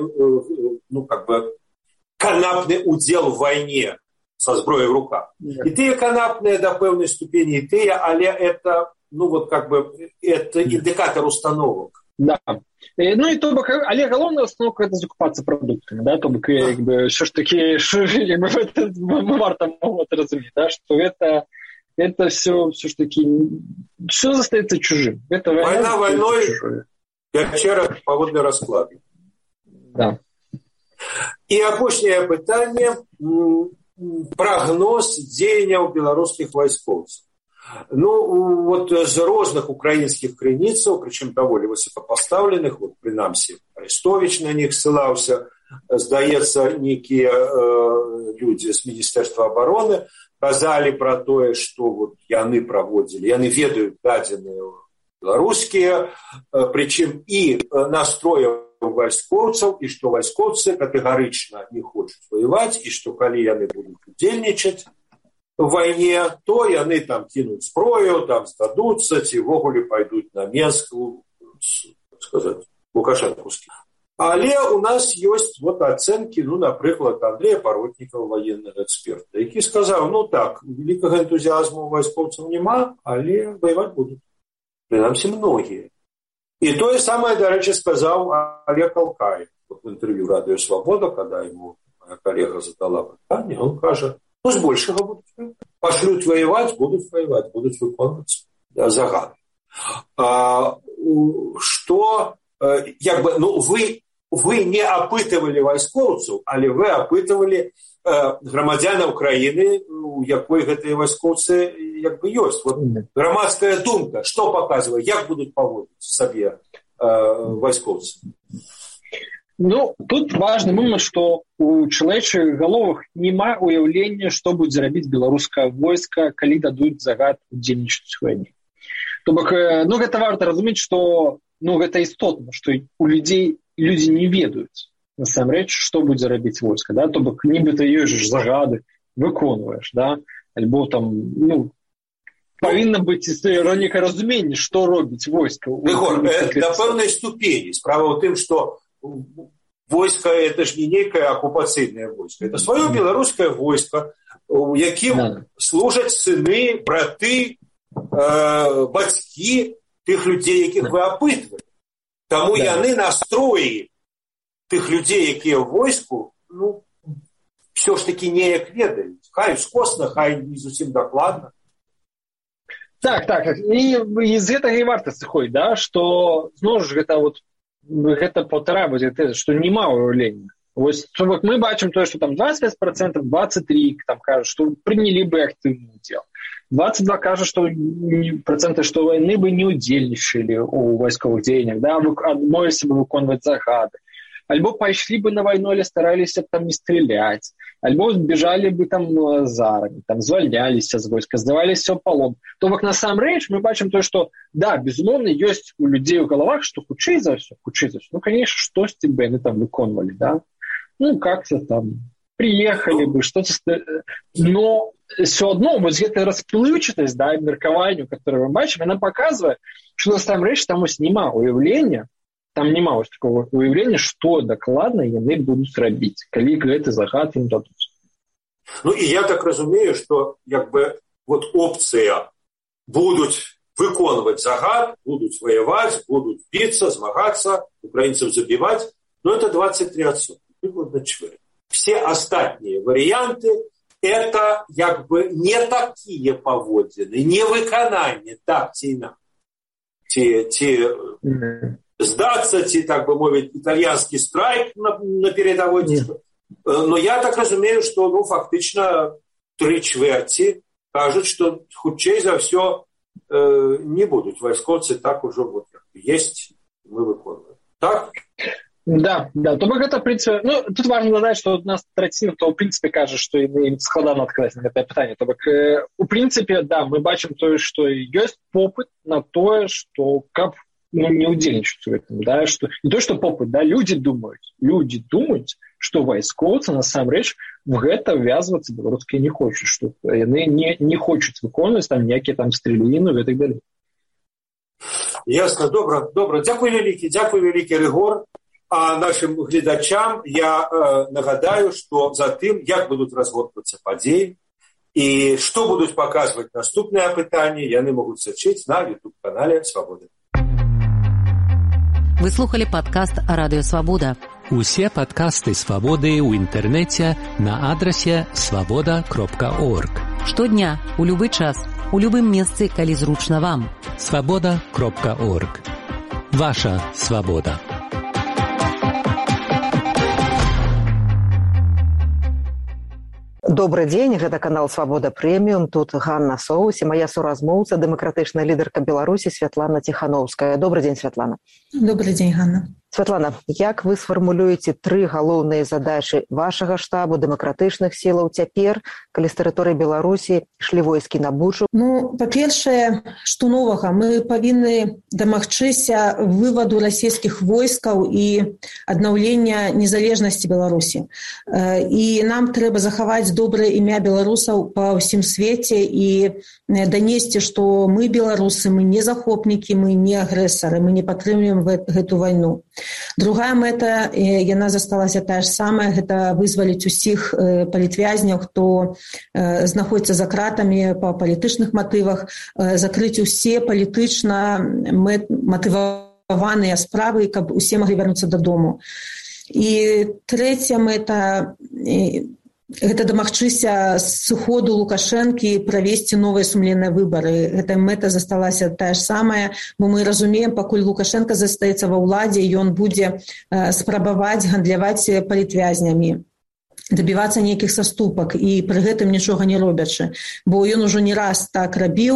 канапный удел в войне со зброей в руках. И тыя канапные до пэўнай ступені, и тыя, але это, это индикатор установок. Да. Ну и то бок, але галоўная установка это закупаться продуктами, да, то бок все ж таки мы варта разуметь, да, что это все ж таки все застаецца чужим. Это война войной, вечера паводле раскладу. Да. И апошняе пытанне прогноз дзеянняў беларускіх вайскоўцаў. Ну, вот з розных украінскіх крыніцаў, прычым даволі высокапастаўленых, вот, прынамсі, Арестович на них ссылаўся, здаецца, нейкія людзі з Міністэрства абароны казалі пра тое, што вот яны праводзілі, яны ведаюць дадзеныя беларускія, прычым і настрояў вайскоўцаў, і што вайскоўцы катэгарычна не хочуць воеваць, і што калі яны будуць удзельнічаць в войне, то яны там кинут зброю, там сдадутся, ці ввогуле пойдут на Менск, так сказать, лукашенковские. Але у нас есть вот оценки, например, Андрея Паротникова, военного эксперта, який сказал, так, великого энтузиазма у вайскоўцаў нема, але воевать будут. Принамсі многие. И то же самое, до речи, сказал Олег Алкаев в интервью «Радио Свобода», когда ему моя коллега задала питание, он скажет, с большего будут воевать. Пошлют воевать, будут выполнять загады. Что, вы не опытывали вайскоўцаў, але вы опытывали громадян Украины, у якой гэтыя вайскоўцы ёсць. Вот громадская думка, что показывает, как будут поводить себе вайскоўцы? Тут важны момент, што у чалавечых галовах няма уяўлення, што будзе рабіць беларускае войска, калі дадуць загад удзельнічаць у вайне. То бок, гэта варта разумець, што гэта істотна, што у людзі не ведаюць насамрэч, што будзе рабіць войска, да? То бок, нібыта ёсць ж загады, выконваеш, да? Альбо там, павінна быць нейкае разуменне, што робіць войска. Да пэўнай ступені. Справа ў тым, што войско это ж не некое оккупационное войско. Это свое белорусское войско, у яким служат сыны, браты, бацькі тых людей, якіх вы опытывали. Тому яны настроі тых людей, якія в войску, все ж таки неяк ведаюць. Хай скосна, хай не зусім дакладна. Так. І з гэтага і варта сыходзіць, да, што зноў ж гэта паўтара будзе тэза, што няма ўяўлення. Вось мы бачым тое, што там 25%, 23% там кажуць, што прынялі бы актыўны удзел. 22 кажуць, што вайны бы не удзельнічалі ў вайсковых дзеяннях, да, адмовіліся бы выконваць загады. Альбо пайшлі бы на вайну, але стараліся там не стреляць. Альбо збежалі бы там за армію, там звальняліся з войска, здаваліся ў палон. То бок насамрэч мы бачым тое, што да, безумоўна, ёсць у людзей у галавах, што хутчэй за ўсё, конечно, штосьці бы яны там выконвалі, да? Как-то там приехали бы, что-то... Но все одно, вот эта расплывчатость, да, меркаванню, которую мы бачим, она показывает, что насамрэч там няма уяўлення, там няма такого уяўлення, што дакладна яны будуць рабіць, калі гэты загад ім дадуць. И я так разумею, что вот опция будут выконывать загад, будут воевать, будут биться, змагаться, украинцев забивать, но это 23%. Все остальные варианты это не такие поводины, не выконание, так, сдаться, так бы мовить, итальянский страйк на передовой. Но я так разумею, что фактично 3/4 кажут, что хутчэй за все не будут вайскоўцы так уже есть, мы выконываем. Так? Да. То бок гэта, в принципе, тут важно дадаць, што у нас траціна, то, в принципе, кажа, што ім складана адказаць на гэтае пытанне. То бок, у принципе, да, мы бачым тое, што ёсць попыт на тое, што каб не удзельнічаць у гэтым, да, што не то, што попыт, да, людзі думаюць, што вайскоўцы насамрэч в гэта ввязвацца беларускія не хочуць, што яны не хочуць выконваць там некія там стрэліны і так далей. Ясно, добра. Дякую вялікі, Ригор. А нашим гледачам я нагадаю, что за тым, як будут разгортвацца падзеі і што будуць паказваць наступныя пытанні, яны могуць сачыць на YouTube-канале «Свабода». Вы слухали падкаст «Радыё Свабода». Усе падкасты «Свабоды» ў інтэрнэце на адрасе свабода.орг. Штодня, у любы час, у любым месцы, калі зручна вам. свабода.орг. Ваша свабода. Добрый дзень, гэта канал «Свабода Прэміум». Тут Ганна Соус і моя суразмоўца, дэмакратычная лідарка Беларусі Святлана Ціхановская. Добрый дзень, Святлана. Добрый дзень, Ганна. Святлана, як вы сфармулюеце 3 галоўныя задачы вашага штабу дэмакратычных сілаў цяпер, калі з тэрыторыі Беларусі ішлі войскі на Бучу? Па-першае, што новага, мы павінны дамагчыся вываду расійскіх войскаў і аднаўлення незалежнасці Беларусі. І нам трэба захаваць добрае імя беларусаў па ўсім свеце і данесці, што мы беларусы, мы не захопнікі, мы не агрэсары, мы не падтрымліваем гэту вайну. Другая мэта, яна засталася тая ж самая, гэта вызваліць усіх палітвязняў, хто знаходзіцца за кратамі па палітычных матывах, закрыць усе палітычна матываваныя справы, каб усе маглі вярнуцца дадому. І трэця мэта, гэта дамагчыся сыходу Лукашэнкі і правесці новыя сумленныя выбары. Гэта мэта засталася тая ж самая, бо мы разумеем, пакуль Лукашенко застаецца ва ўладзе, ён будзе спрабаваць гандляваць палітвязнямі, дабівацца нейкіх саступак і пры гэтым нічога не робячы. Бо ён ужо не раз так рабіў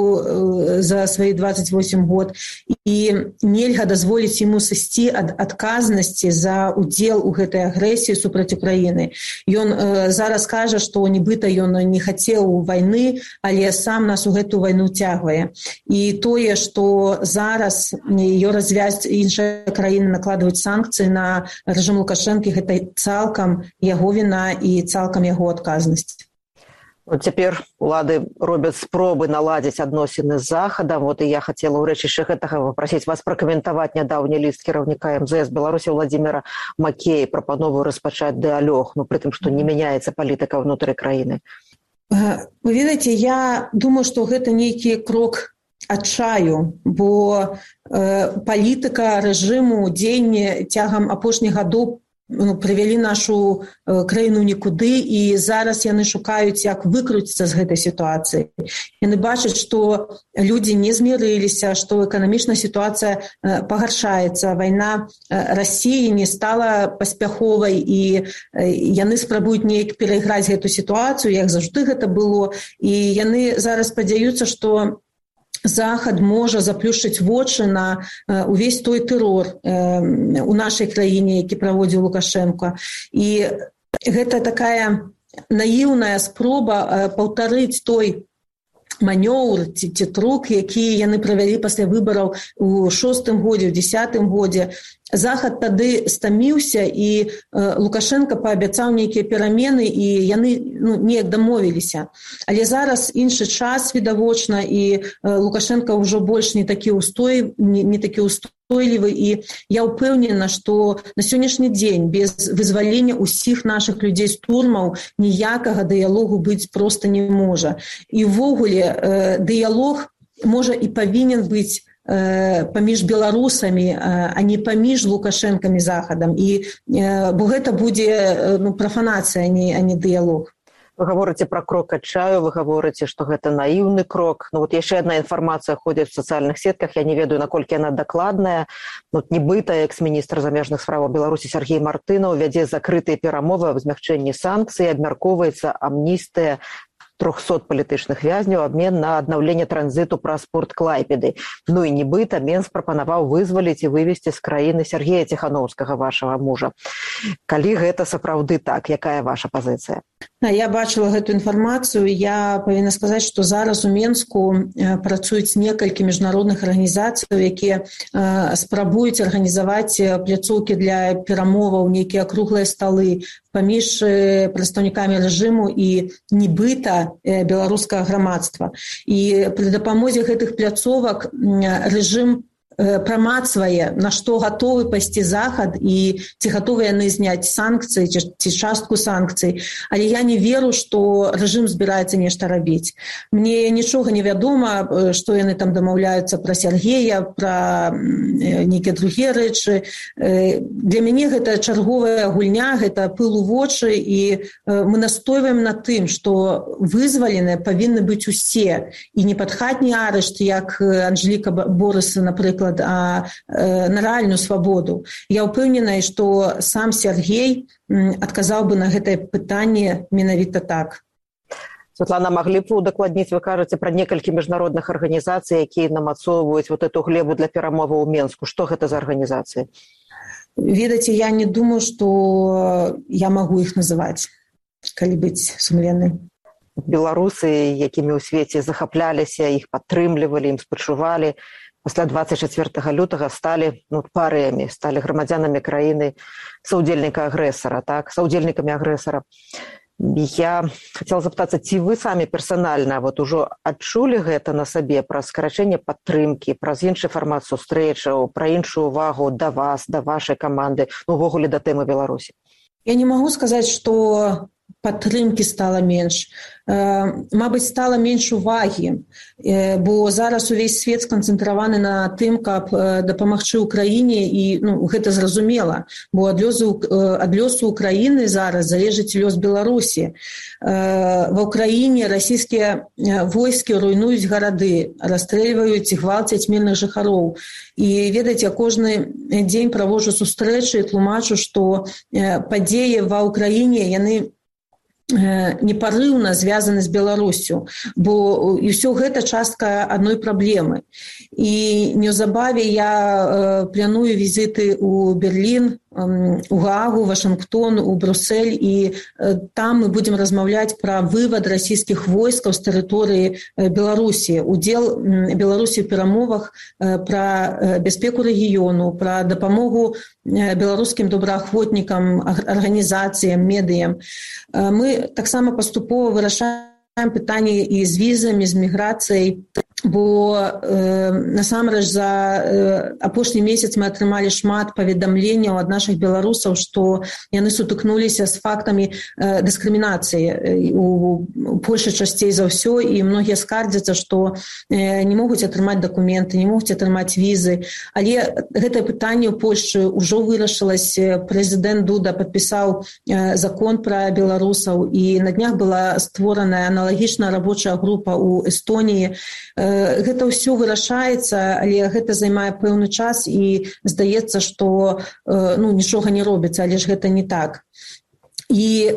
за свае 28 год, і нельга дазволіць яму сысці ад адказнасці за удзел у гэтай агрэсіі супраць Украіны. Ён зараз кажа, што нібыта ён не хацеў вайны, але сам нас у гэту вайну цягвае. І тое, што зараз ее развязць іншыя краіны накладваюць санкцыі на рэжым Лукашэнкі, гэта цалкам яго віна і цалкам яго адказнасць. Цяпер улады робяць спробы наладзіць адносіны з Захадам. І я хацела ў рэчышчы гэтага папрасіць вас пракаментаваць нядаўні ліст кіраўніка МЗС Беларусі Владзіміра Макея, прапанову распачаць дыялог, пры тым, што не мяняецца палітыка ўнутры краіны. Вы ведаеце, я думаю, што гэта нейкі крок адчаю, бо палітыка рэжыму дзеянне цягам апошніх гадоў прывялі нашу краіну нікуды, і зараз яны шукаюць, як выкруціцца з гэтай сітуацыі. Яны бачаць, што людзі не змірыліся, што эканамічная сітуацыя пагаршаецца, вайна Расіі не стала паспяховай, і яны спрабуюць неяк перайграць гэту сітуацыю, як заўжды гэта было, і яны зараз спадзяюцца, што Захад можа заплюшчыць вочы на увесь той тэрор у нашай краіне, які праводзіў Лукашенко. І гэта такая наіўная спроба паўтарыць той манёўр ці трюк, які яны правялі пасля выбараў у 6-м годзе, у 10-м годзе. Захад тады стаміўся, і Лукашенко паабяцаў нейкія перамены, і яны неяк дамовіліся. Але зараз іншы час, відавочна, і Лукашенко ўжо больш не такі устойлівы, і я ўпэўнена, што на сённяшні дзень без вызвалення ўсіх нашых людзей з турмаў ніякага дыялогу быць проста не можа. І ўвогуле дыялог можа і павінен быць паміж беларусамі, а не паміж Лукашэнкам і Захадам. Бо гэта будзе прафанацыя, а не дыялог. Вы гаворыце пра крок адчаю, вы гаворыце, што гэта наіўны крок. Яшчэ адна інфармацыя ходзіць в сацыяльных сетках, я не ведаю, наколькі яна дакладная. Нібыта экс-міністр замежных справаў Беларусі Сергей Мартынаў вядзе закрытыя перамовы аб змягчэнні санкцый, абмяркоўваецца амністыя 300 палітычных вязняў, абмен на аднаўленне транзіту праз порт Клайпеды. І нібыта Менск прапанаваў вызваліць і вывесці з краіны Сергея Ціхановскага, вашага мужа. Калі гэта сапраўды так, якая ваша пазіцыя? Я бачыла гэту інфармацыю. Я павінна сказаць, што зараз у Менску працуюць некалькі міжнародных арганізацый, якія спрабуюць арганізаваць пляцоўкі для перамоваў, нейкія круглыя сталы паміж прадстаўнікамі рэжыму і нібыта беларускага грамадства. І пры дапамозе гэтых пляцовак рэжым прамацвае, на што гатовы пайсці захад і ці гатовы яны зняць санкцыі ці частку санкцый. Але я не веру, што рэжым збіраецца нешта рабіць. Мне нічога не вядома, што яны там дамаўляюцца пра Сергея, пра нейкія другія рэчы. Для мяне гэта чарговая гульня, гэта пыл у вочы, і мы настойваем на тым, што вызваленыя павінны быць усе, і не пад хатні арышт, як Анжеліка Борыса, напрыклад, а на рэальную свабоду. Я ўпэўненая, што сам Сергей адказаў бы на гэтае пытанне менавіта так. Святлана, маглі б удакладніць, вы кажаце пра некалькі міжнародных арганізацый, якія намацоўваюць вот эту глебу для перамоваў у Менску. Што гэта за арганізацыі? Ведаце, я не думаю, што я магу іх называць, калі быць сумленнай. Беларусы, якімі ў свеце захапляліся, іх падтрымлівалі, ім спачувалі, пасля 24 лютага сталі парыямі, сталі грамадзянамі краіны саўдзельніка агрэсара, так, саўдзельнікамі агрэсара. Я хацела запытацца, ці вы самі персанальна вот ужо адчулі гэта на сабе праз скарачэнне падтрымкі, праз іншы фармат сустрэчаў, пра іншую увагу да вас, да вашай каманды, увогуле да тэмы Беларусі? Я не магу сказаць, што падтрымкі стала менш. Мабыць, стала менш увагі, бо зараз увесь свет сканцэнтраваны на тым, каб дапамагчы ўкраіне, і гэта зразумела, бо ад лёсу Украіны зараз залежыць лёс Беларусі. Ва ўкраіне расійскія войскі руйнуюць гарады, расстрэльваюць і гвалцяць мірных жыхароў. І ведаеце, кожны дзень праводжу сустрэчы і тлумачу, што падзеі ва ўкраіне, яны непарыўна звязаны з Беларусю, бо і ўсё гэта частка адной праблемы. І неўзабаве я планую візіты ў Берлін, у Гаагу, Вашынгтон, у Брюссель, і там мы будзем размаўляць пра вывад расійскіх войскаў з тэрыторыі Беларусі, удзел Беларусі ў перамовах пра бяспеку рэгіёну, пра дапамогу беларускім добраахвотнікам, арганізацыям, медыям. Мы таксама паступова вырашаем пытанні і з візамі, з міграцыяй, бо насамрэч за апошні месяц мы атрымалі шмат паведамленняў ад нашых беларусаў, што яны сутыкнуліся з фактамі дыскрымінацыі у Польшы часцей за ўсё, і многія скардзяцца, што не могуць атрымаць дакументы, не могуць атрымаць візы. Але гэтае пытанне ў Польшчы ўжо вырашылася. Прэзідэнт Дуда падпісаў закон пра беларусаў, і на днях была створаная аналагічная рабочая група ў Эстоніі. Гэта ўсё вырашаецца, але гэта займае пэўны час, і здаецца, што нічога не робіцца, але ж гэта не так. І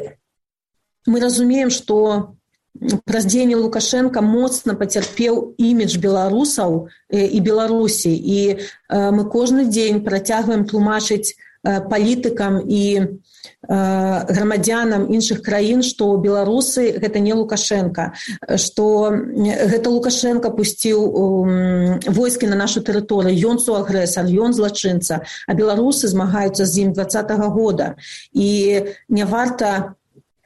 мы разумеем, што праз дзеянне Лукашенка моцна пацярпеў імідж беларусаў і Беларусі, і мы кожны дзень працягваем тлумачыць палітыкам і грамадзянам іншых краін, што беларусы гэта не Лукашенка, што гэта Лукашенка пусціў войскі на нашу тэрыторыю, ён суагрэсар, ён злачынца, а беларусы змагаюцца з ім 20-го года. І не варта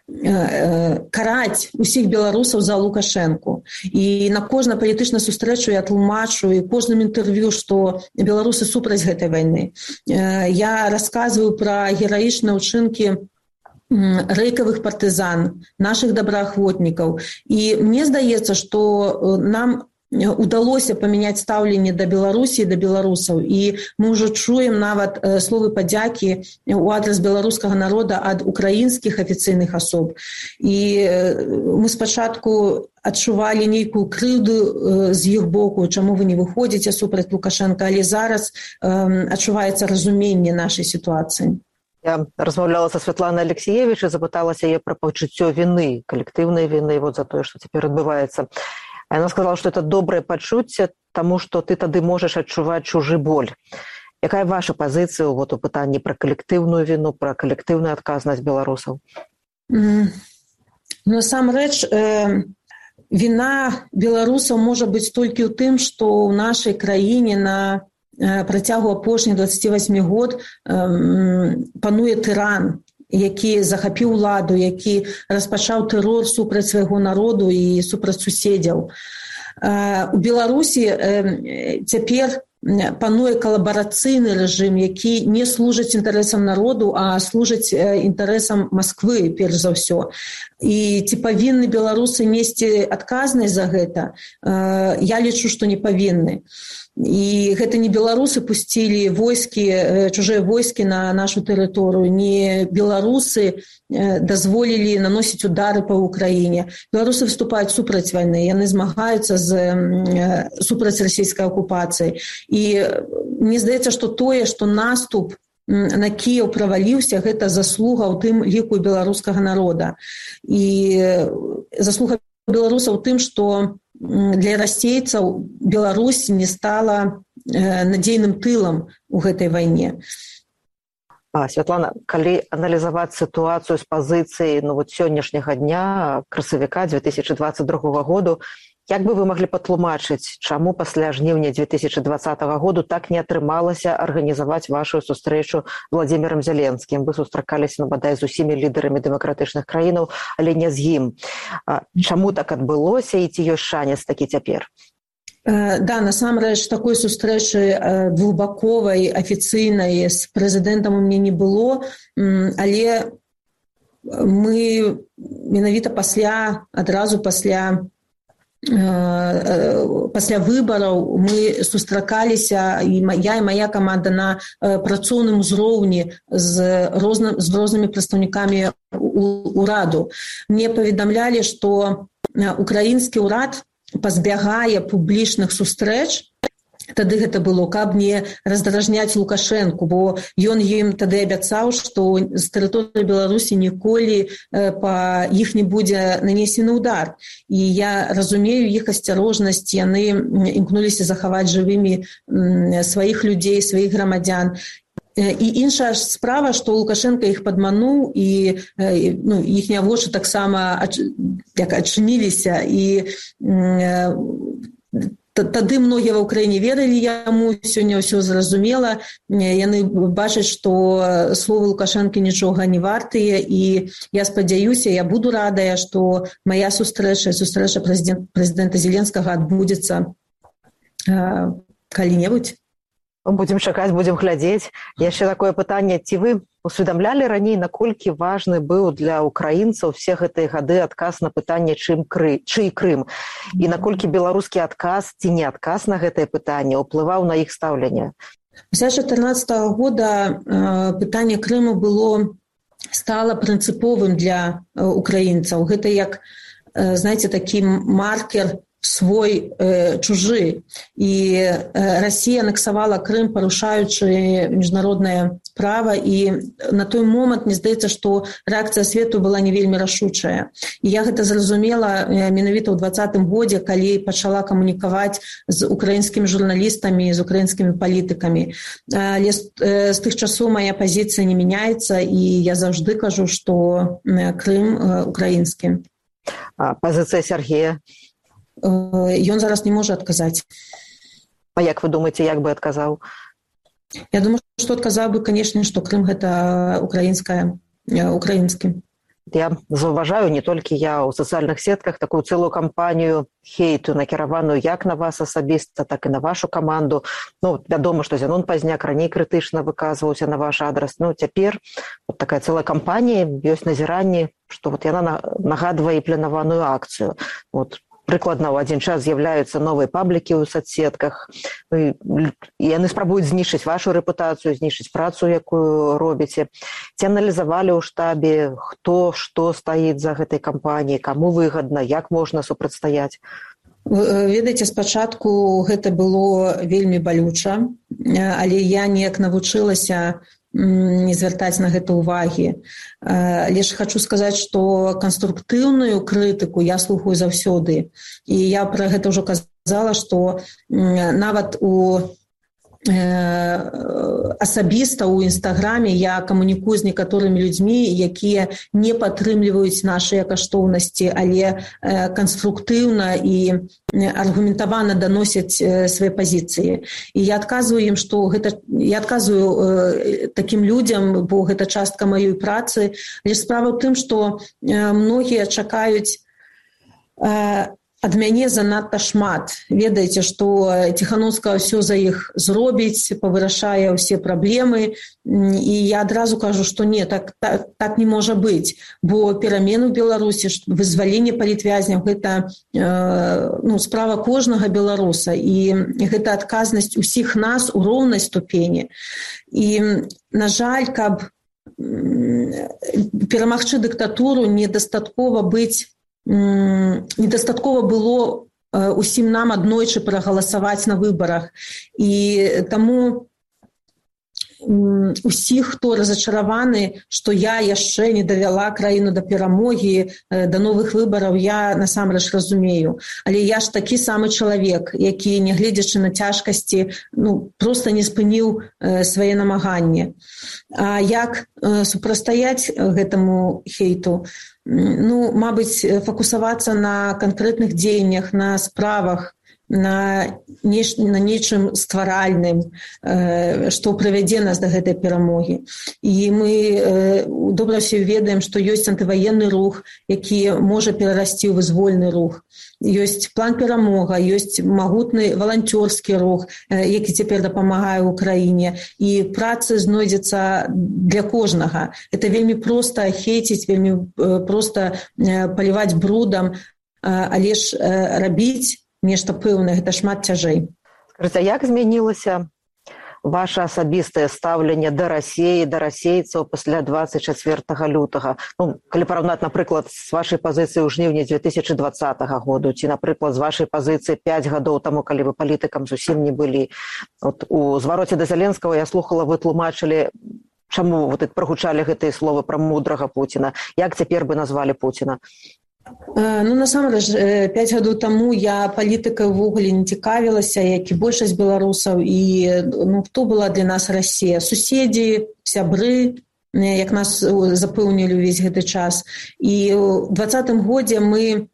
караць усіх беларусаў за Лукашэнку. І на кожнай палітычнай сустрэчу я тлумачу і кожным інтэрв'ю, што беларусы супраць гэтай вайны. Я расказваю пра гераічныя ўчынкі рэйкавых партызан, нашых добраахвотнікаў. І мне здаецца, што нам удалося памяняць стаўленне да Беларусі і да беларусаў, і мы ўжо чуем нават словы падзякі ў адрас беларускага народа ад украінскіх афіцыйных асоб. І мы спачатку адчувалі нейкую крыўду з іх боку, чаму вы не выходзіце супраць Лукашенка, але зараз адчуваецца разуменне нашай сітуацыі. Я размаўляла са Святланай Алексеевіч і запыталася яе пра пачуццё віны, калектыўнай віны за тое, што цяпер адбываецца. Она сказала, что это доброе пачуцце, тому что ты тады можаш адчуваць чужы боль. Якая ваша пазіцыя у пытанні пра калектыўную віну, пра калектыўную адказнасць беларусаў? Насамрэч, віна беларусаў можа быць толькі ў тым, што ў нашай краіне на працягу апошніх 28 год пануе тыран, які захапіў уладу, які распачаў тэрор супраць свайго народу і супраць суседзяў. У Беларусі цяпер пануе калабарацыйны рэжым, які не служыць інтарэсам народу, а служыць інтарэсам Масквы, перш за ўсё. І ці павінны беларусы несці адказнасць за гэта? Я лічу, што не павінны. І гэта не беларусы пусцілі чужыя войскі на нашу тэрыторыю, не беларусы дазволілі наносіць удары па Ўкраіне. Беларусы выступаюць супраць вайны, яны змагаюцца супраць расійскай акупацыі. І мне здаецца, што тое, што наступ на Кіеў праваліўся, гэта заслуга ў тым ліку беларускага народа. І заслуга беларусаў у тым, што для расейцаў Беларусь не стала надзейным тылам у гэтай вайне. Святлана, калі аналізаваць сітуацыю з пазіцыі сённяшняга дня, красавіка 2022 году, як бы вы маглі патлумачыць, чаму пасля жніўня 2020 году так не атрымалася арганізаваць вашу сустрэчу з Владзімірам Зеленскім? Вы сустракаліся, бадай, з усімі лідарамі дэмакратычных краінаў, але не з ім. Чаму так адбылося і ці ёсць шанец такі цяпер? Да, насамрэч, такой сустрэчы двухбаковай, афіцыйнай з прэзідэнтам у мяне не было, але мы менавіта адразу пасля выбараў мы сустракаліся, я і мая каманда, на працоўным узроўні з рознымі прадстаўнікамі ўраду. Мне паведамлялі, што украінскі ўрад пазбягае публічных сустрэч, тады гэта было, каб не раздражняць Лукашэнку, бо ён ім тады абяцаў, што з тэрыторыі Беларусі ніколі па іх не будзе нанесены ўдар. І я разумею іх асцярожнасць, яны імкнуліся захаваць жывымі сваіх людзей, сваіх грамадзян. І іншая справа, што Лукашенко іх падмануў, і іхнія вочы таксама адчыніліся, і тады многія ва ўкраіне верылі яму, сёння ўсё зразумела, яны бачаць, што словы Лукашэнкі нічога не вартыя, і я спадзяюся, я буду радая, што мая сустрэча прэзідэнта Зеленскага адбудзецца калі-небудзь. Будзем чакаць, будзем глядзець. Яшчэ такое пытанне, ці вы усведамлялі раней, наколькі важны быў для украінцаў все гэтыя гады адказ на пытанне, чый Крым, і наколькі беларускі адказ ці не адказ на гэтае пытанне ўплываў на іх стаўленне? Пасля 2014 года пытанне Крыму стала прынцыповым для украінцаў. Гэта як, знаеце, такі маркер свой чужы. І Расія анексавала Крым, парушаючы міжнароднае права, і на той момант мне здаецца, што рэакцыя свету была не вельмі рашучая. І я гэта зразумела менавіта ў 2020 годзе, калі пачала камунікаваць з украінскімі журналістамі, з украінскімі палітыкамі. Але з тых часоў мая пазіцыя не мяняецца, і я заўжды кажу, што Крым украінскі. Пазіцыя Сергея? Ён зараз не можа адказаць. А як вы думаеце, як бы адказаў? Я думаю, што адказаў бы, канешне, што Крым гэта украінскі. Я заўважаю, не толькі я ў сацыяльных сетках, такую цэлую кампанію хейту, накіраваную як на вас асабіста, так і на вашу каманду. Вядома, што Зянон Пазняк раней крытычна выказваўся на ваш адрас. Цяпер такая цэлая кампанія, ёсць назіранні, што яна нагадвае і планаваную акцыю. Прыкладна, ў адзін час з'яўляюцца новыя паблікі ў соцсетках, і яны спрабуюць знішчыць вашу рэпутацыю, знішчыць працу, якую робіце. Ці аналізавалі ў штабе, хто, што стаіць за гэтай кампаніяй, каму выгадна, як можна супрацьстаяць? Ведаеце, спачатку гэта было вельмі балюча, але я неяк навучылася не звяртаць на гэта ўвагі. Але ж хочу сказаць, што канструктыўную крытыку я слухаю заўсёды. І я пра гэта ўжо казала, што нават асабіста ў інстаграме я камунікую з некаторымі людзьмі, якія не падтрымліваюць нашыя каштоўнасці, але канструктыўна і аргументавана даносяць свае пазіцыі. І я адказваю ім, што я адказваю такім людзям, бо гэта частка маёй працы. Але справа ў тым, што многія чакаюць ад мяне занадта шмат. Ведаеце, што Ціхановская ўсё за іх зробіць, павырашае ўсе праблемы, і я адразу кажу, што не, так не можа быць, бо перамены ў Беларусі, вызваленне палітвязняў — гэта справа кожнага беларуса, і гэта адказнасць усіх нас у роўнай ступені. І, на жаль, каб перамагчы дыктатуру, недастаткова было усім нам аднойчы прагаласаваць на выбарах. І таму усіх, хто разачараваны, што я яшчэ не давяла краіну да перамогі, да новых выбараў, я насамрэч разумею. Але я ж такі самы чалавек, які, нягледзячы на цяжкасці, проста не спыніў свае намаганні. А як супрацьстаяць гэтаму хейту? Мабыць, фокусавацца на канкрэтных дзеяннях, на справах, на нечым стваральным, што прывядзе нас да гэтай перамогі. І мы добра ўсе ведаем, што ёсць антываенны рух, які можа перарасці ў вызвольны рух. Ёсць план перамога, ёсць магутны валанцёрскі рух, які цяпер дапамагае ў краіне. І працы знойдзецца для кожнага. Это вельмі проста хейціць, вельмі проста паліваць брудам, але ж рабіць нешта пэўнае — гэта шмат цяжэй. Скажыце, як змянілася ваша асабістае стаўленне да Расіі, да расейцаў пасля 24 лютага? Калі параўнаць, напрыклад, з вашай пазіцыі ў жніўні 2020 году, ці, напрыклад, з вашай пазіцыі 5 гадоў таму, калі вы палітыкам зусім не былі. У звароце да Зеленскага я слухала, вы тлумачылі, чаму прагучалі гэтыя словы пра мудрага Пуціна. Як цяпер бы назвалі Пуціна? Насамрэч, 5 гадоў таму я палітыкай увогуле не цікавілася, як і большасць беларусаў, і хто была для нас Расія? Суседзі, сябры, як нас запэўнілі ўвесь гэты час. І ў 2020 годзе мы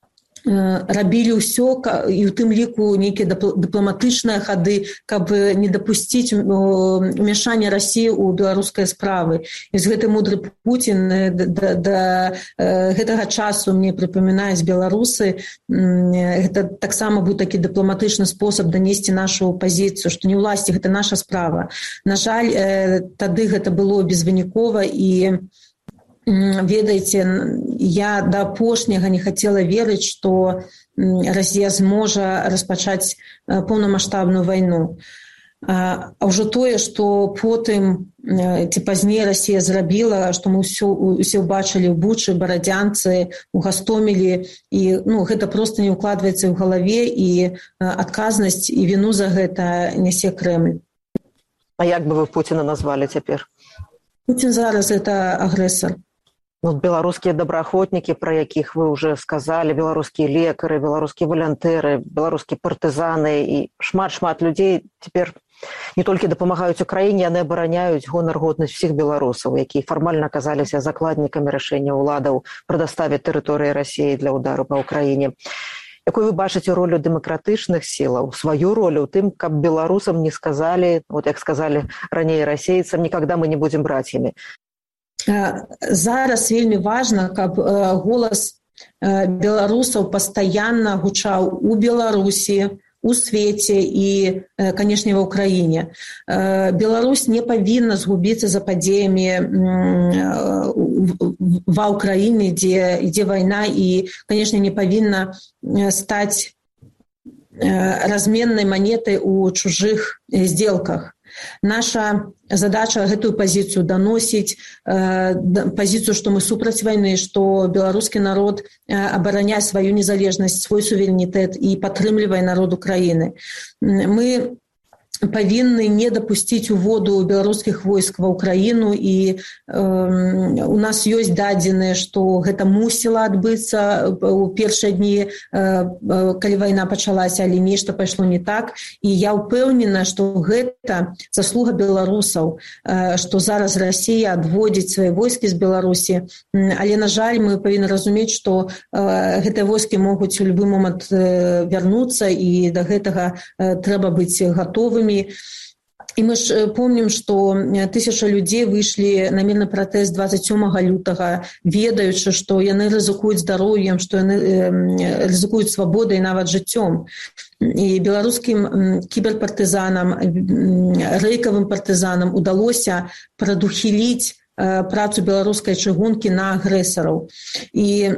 рабілі ўсё, і ў тым ліку нейкія дыпламатычныя хады, каб не дапусціць умяшання Расіі ў беларускай справы. І з гэты мудры Пуцін да гэтага часу мне прыпамінаюць беларусы. Гэта таксама быў такі дыпламатычны спосаб данесці нашу пазіцыю, што не ўласці, гэта наша справа. На жаль, тады гэта было безвынікова, і ведаеце, я да апошняга не хацела верыць, што Расія зможа распачаць поўнамаштабную вайну. А ўжо тое, што потым ці пазней Расія зрабіла, што мы ўсе ўбачылі ў Бучы, Барадзянцы, у Гастомелі, і гэта проста не ўкладваецца ў галаве, і адказнасць і віну за гэта нясе Крэмль. А як бы вы Пуціна назвалі цяпер? Пуцін зараз гэта агрэсар. Беларускія добраахвотнікі, пра якіх вы ўжо сказалі, беларускія лекары, беларускія валянтэры, беларускія партызаны і шмат людзей цяпер не толькі дапамагаюць Украіне, яны абараняюць гонар, годнасць усіх беларусаў, якія фармальна аказаліся закладнікамі рашэння ўладаў прадаставіць тэрыторыі Расіі для ўдару па Украіне. Якую вы бачыце ролю дэмакратычных сілаў, сваю ролю ў тым, каб беларусам не сказалі, як сказалі раней расейцам, нікогда мы не будзем брат'ямі? Зараз вельмі важна, каб голас беларусаў пастаянна гучаў у Беларусі, у свеце і, канешне, ва ўкраіне. Беларусь не павінна згубіцца за падзеямі ва ўкраіне, дзе ідзе вайна, і, канешне, не павінна стаць разменнай манетай у чужых здзелках. Наша задача гэтую пазіцыю даносіць, пазіцыю, што мы супраць вайны, што беларускі народ абараняе сваю незалежнасць, свой суверэнітэт і падтрымлівае народ Украіны. Мы павінны не дапусціць уводу беларускіх войск ва ўкраіну, і у нас ёсць дадзеныя, што гэта мусіла адбыцца ў першыя дні, калі вайна пачалася, але нешта пайшло не так. І я ўпэўнена, што гэта заслуга беларусаў, што зараз Расія адводзіць свае войскі з Беларусі, але, на жаль, мы павінны разумець, што гэтыя войскі могуць у любы момант вярнуцца, і да гэтага трэба быць гатовымі. І мы ж помнім, што 1000 людзей выйшлі на мірны пратэст 27 лютага, ведаючы, што яны рызыкуюць здароўем, што яны рызыкуюць свабодай, нават жыццём. І беларускім кіберпартызанам, рэйкавым партызанам удалося прадухіліць працу беларускай чыгункі на агрэсараў. І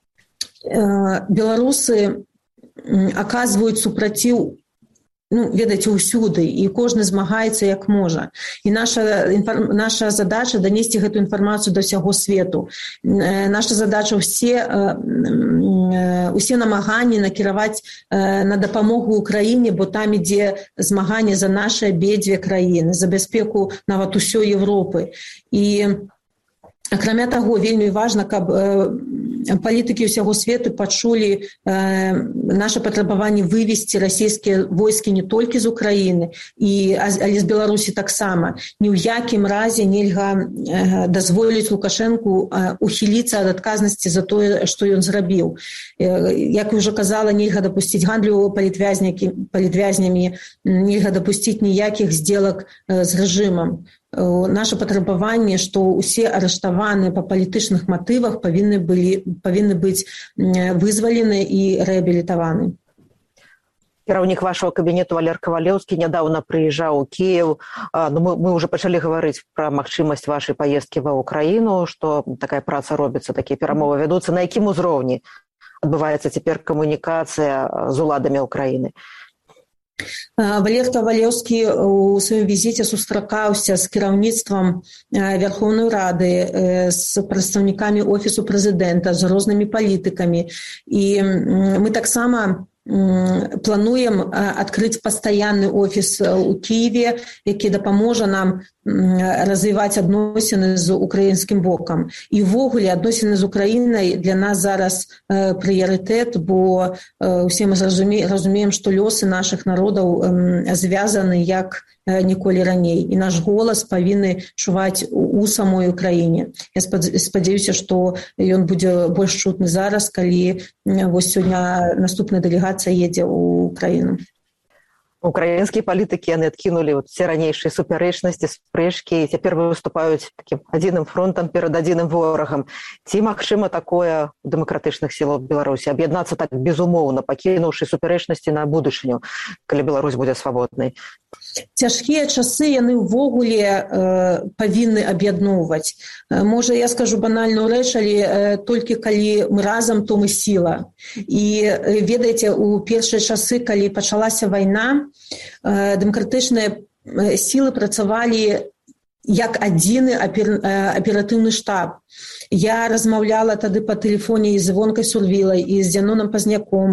беларусы аказваюць супраціў, ведаеце, усюды, і кожны змагаецца як можа. І наша задача данесці гэту інфармацыю да ўсяго свету. Наша задача усе намаганні накіраваць на дапамогу Украіне, бо там ідзе змаганне за нашы абедзве краіны, за бяспеку нават усёй Европы. І акрамя таго, вельмі важна, каб палітыкі ўсяго свету пачулі наша патрабаванне вывесці расійскія войскі не толькі з Украіны, але з Беларусі таксама. Ні ў якім разе нельга дазволіць Лукашэнку ухіліцца ад адказнасці за тое, што ён зрабіў. Як ўжо казала, нельга дапусціць гандлю палітвязнямі, нельга дапусціць ніякіх здзелак з рэжымам. Наша патрабаванне, што ўсе арыштаваныя па палітычных матывах павінны быць вызвалены і рэабілітаваны. Кіраўнік вашага кабінету Валер Кавалеўскі нядаўна прыязджаў у Кіеў. Мы ўжо пачалі гаварыць пра магчымасць вашай паездкі ва ўкраіну, што такая праца робіцца, такія перамовы вядуцца. На якім узроўні адбываецца цяпер камунікацыя з уладамі ўкраіны? Валер Кавалеўскі у сваім візіце сустракаўся з кіраўніцтвам Верхоўнай Рады, з прадстаўнікамі Офісу прэзідэнта, з рознымі палітыкамі. І мы таксама плануем адкрыць пастаянны офіс у Кіеве, які дапаможа нам развіваць адносіны з украінскім бокам. І ўвогуле адносіны з Украінай для нас зараз прыярытэт, бо усе мы разумеем, што лёсы нашых народаў звязаны як ніколі раней. І наш голас павінны чуваць у самой Украіне. Я спадзяюся, што ён будзе больш чутны зараз, калі вось сёння наступная дэлегацыя едзе ў Украіну. Украінскія палітыкі, яны адкінулі все ранейшыя супярэчнасці, спрэчкі, і цяпер выступаюць такім адзіным фронтам перад адзіным ворагам. Ці магчыма такое у дэмакратычных сілах Беларусі аб'яднацца так безумоўна, пакінуўшы супярэчнасці на будучыню, калі Беларусь будзе свабоднай? Цяжкія часы яны ўвогуле павінны аб'ядноўваць. Можа, я скажу банальную рэч, але толькі калі мы разам, то мы сіла. І ведаеце, у першыя часы, калі пачалася вайна, дэмакратычныя сілы працавалі як адзіны аператыўны штаб. Я размаўляла тады па тэлефоне і з Івонкай Сурвілай, і з Дзянонам Пазняком.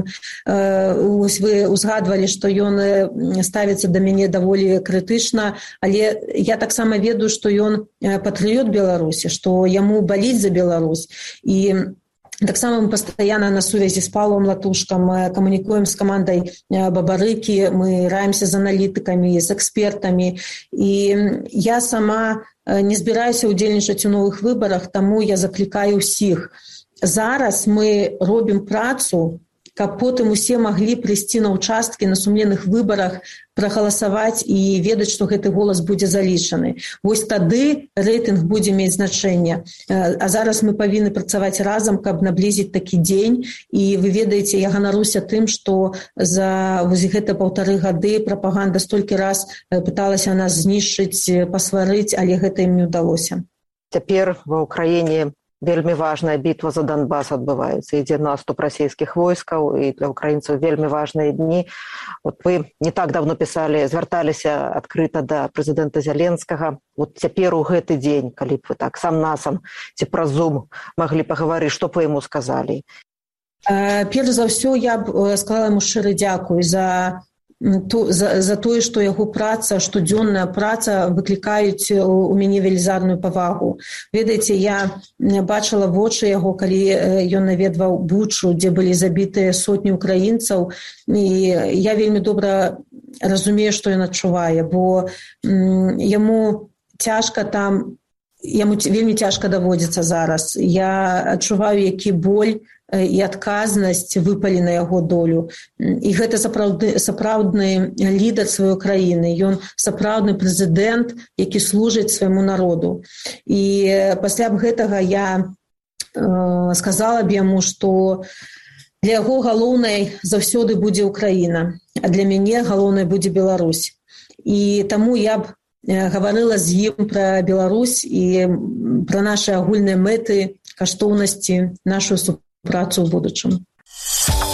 Вы узгадвалі, што ён ставіцца да мяне даволі крытычна, але я таксама ведаю, што ён патрыёт Беларусі, што яму баліць за Беларусь. І таксама мы пастаянна на сувязі з Паўлам Латушкам, камунікуем з камандай Бабарыкі, мы раімся з аналітыкамі, з экспертамі. І я сама не збіраюся ўдзельнічаць у новых выбарах, таму я заклікаю ўсіх. Зараз мы робім працу, каб потым усе маглі прыйсці на ўчасткі на сумленных выбарах, прагаласаваць і ведаць, што гэты голас будзе залічаны. Вось тады рэйтынг будзе мець значэнне. А зараз мы павінны працаваць разам, каб наблізіць такі дзень. І вы ведаеце, я ганаруся тым, што за вось гэта 1,5 гады прапаганда столькі раз пыталася нас знішчыць, пасварыць, але гэта ім не ўдалося. Цяпер ва ўкраіне вельмі важная бітва за Донбас адбываецца. Ідзе наступ расійскіх войскаў, і для украінцаў вельмі важныя дні. Вот вы не так давно пісалі, звярталіся адкрыта да прэзідэнта Зяленскага. Вот цяпер у гэты дзень, калі б вы так сам-насам ці праз Zoom маглі пагаварыць, што б вы яму сказалі? Перш за ўсё, я б сказала яму шчыры дзякуй за тое, што яго праца, штодзённая праца выклікаюць у мяне велізарную павагу. Ведаеце, я бачыла вочы яго, калі ён наведваў Бучу, дзе былі забітыя сотні украінцаў, і я вельмі добра разумею, што ён адчувае, бо яму цяжка там яму вельмі цяжка даводзіцца зараз. Я адчуваю, які боль і адказнасць выпалі на яго долю. І гэта сапраўдны лідар сваёй краіны. Ён сапраўдны прэзідэнт, які служыць свайму народу. І пасля б гэтага я сказала б яму, што для яго галоўнай заўсёды будзе Украіна, а для мяне галоўнай будзе Беларусь. І таму я б гаварыла з ім пра Беларусь і пра нашы агульныя мэты, каштоўнасці, нашу супрацу ў будучым.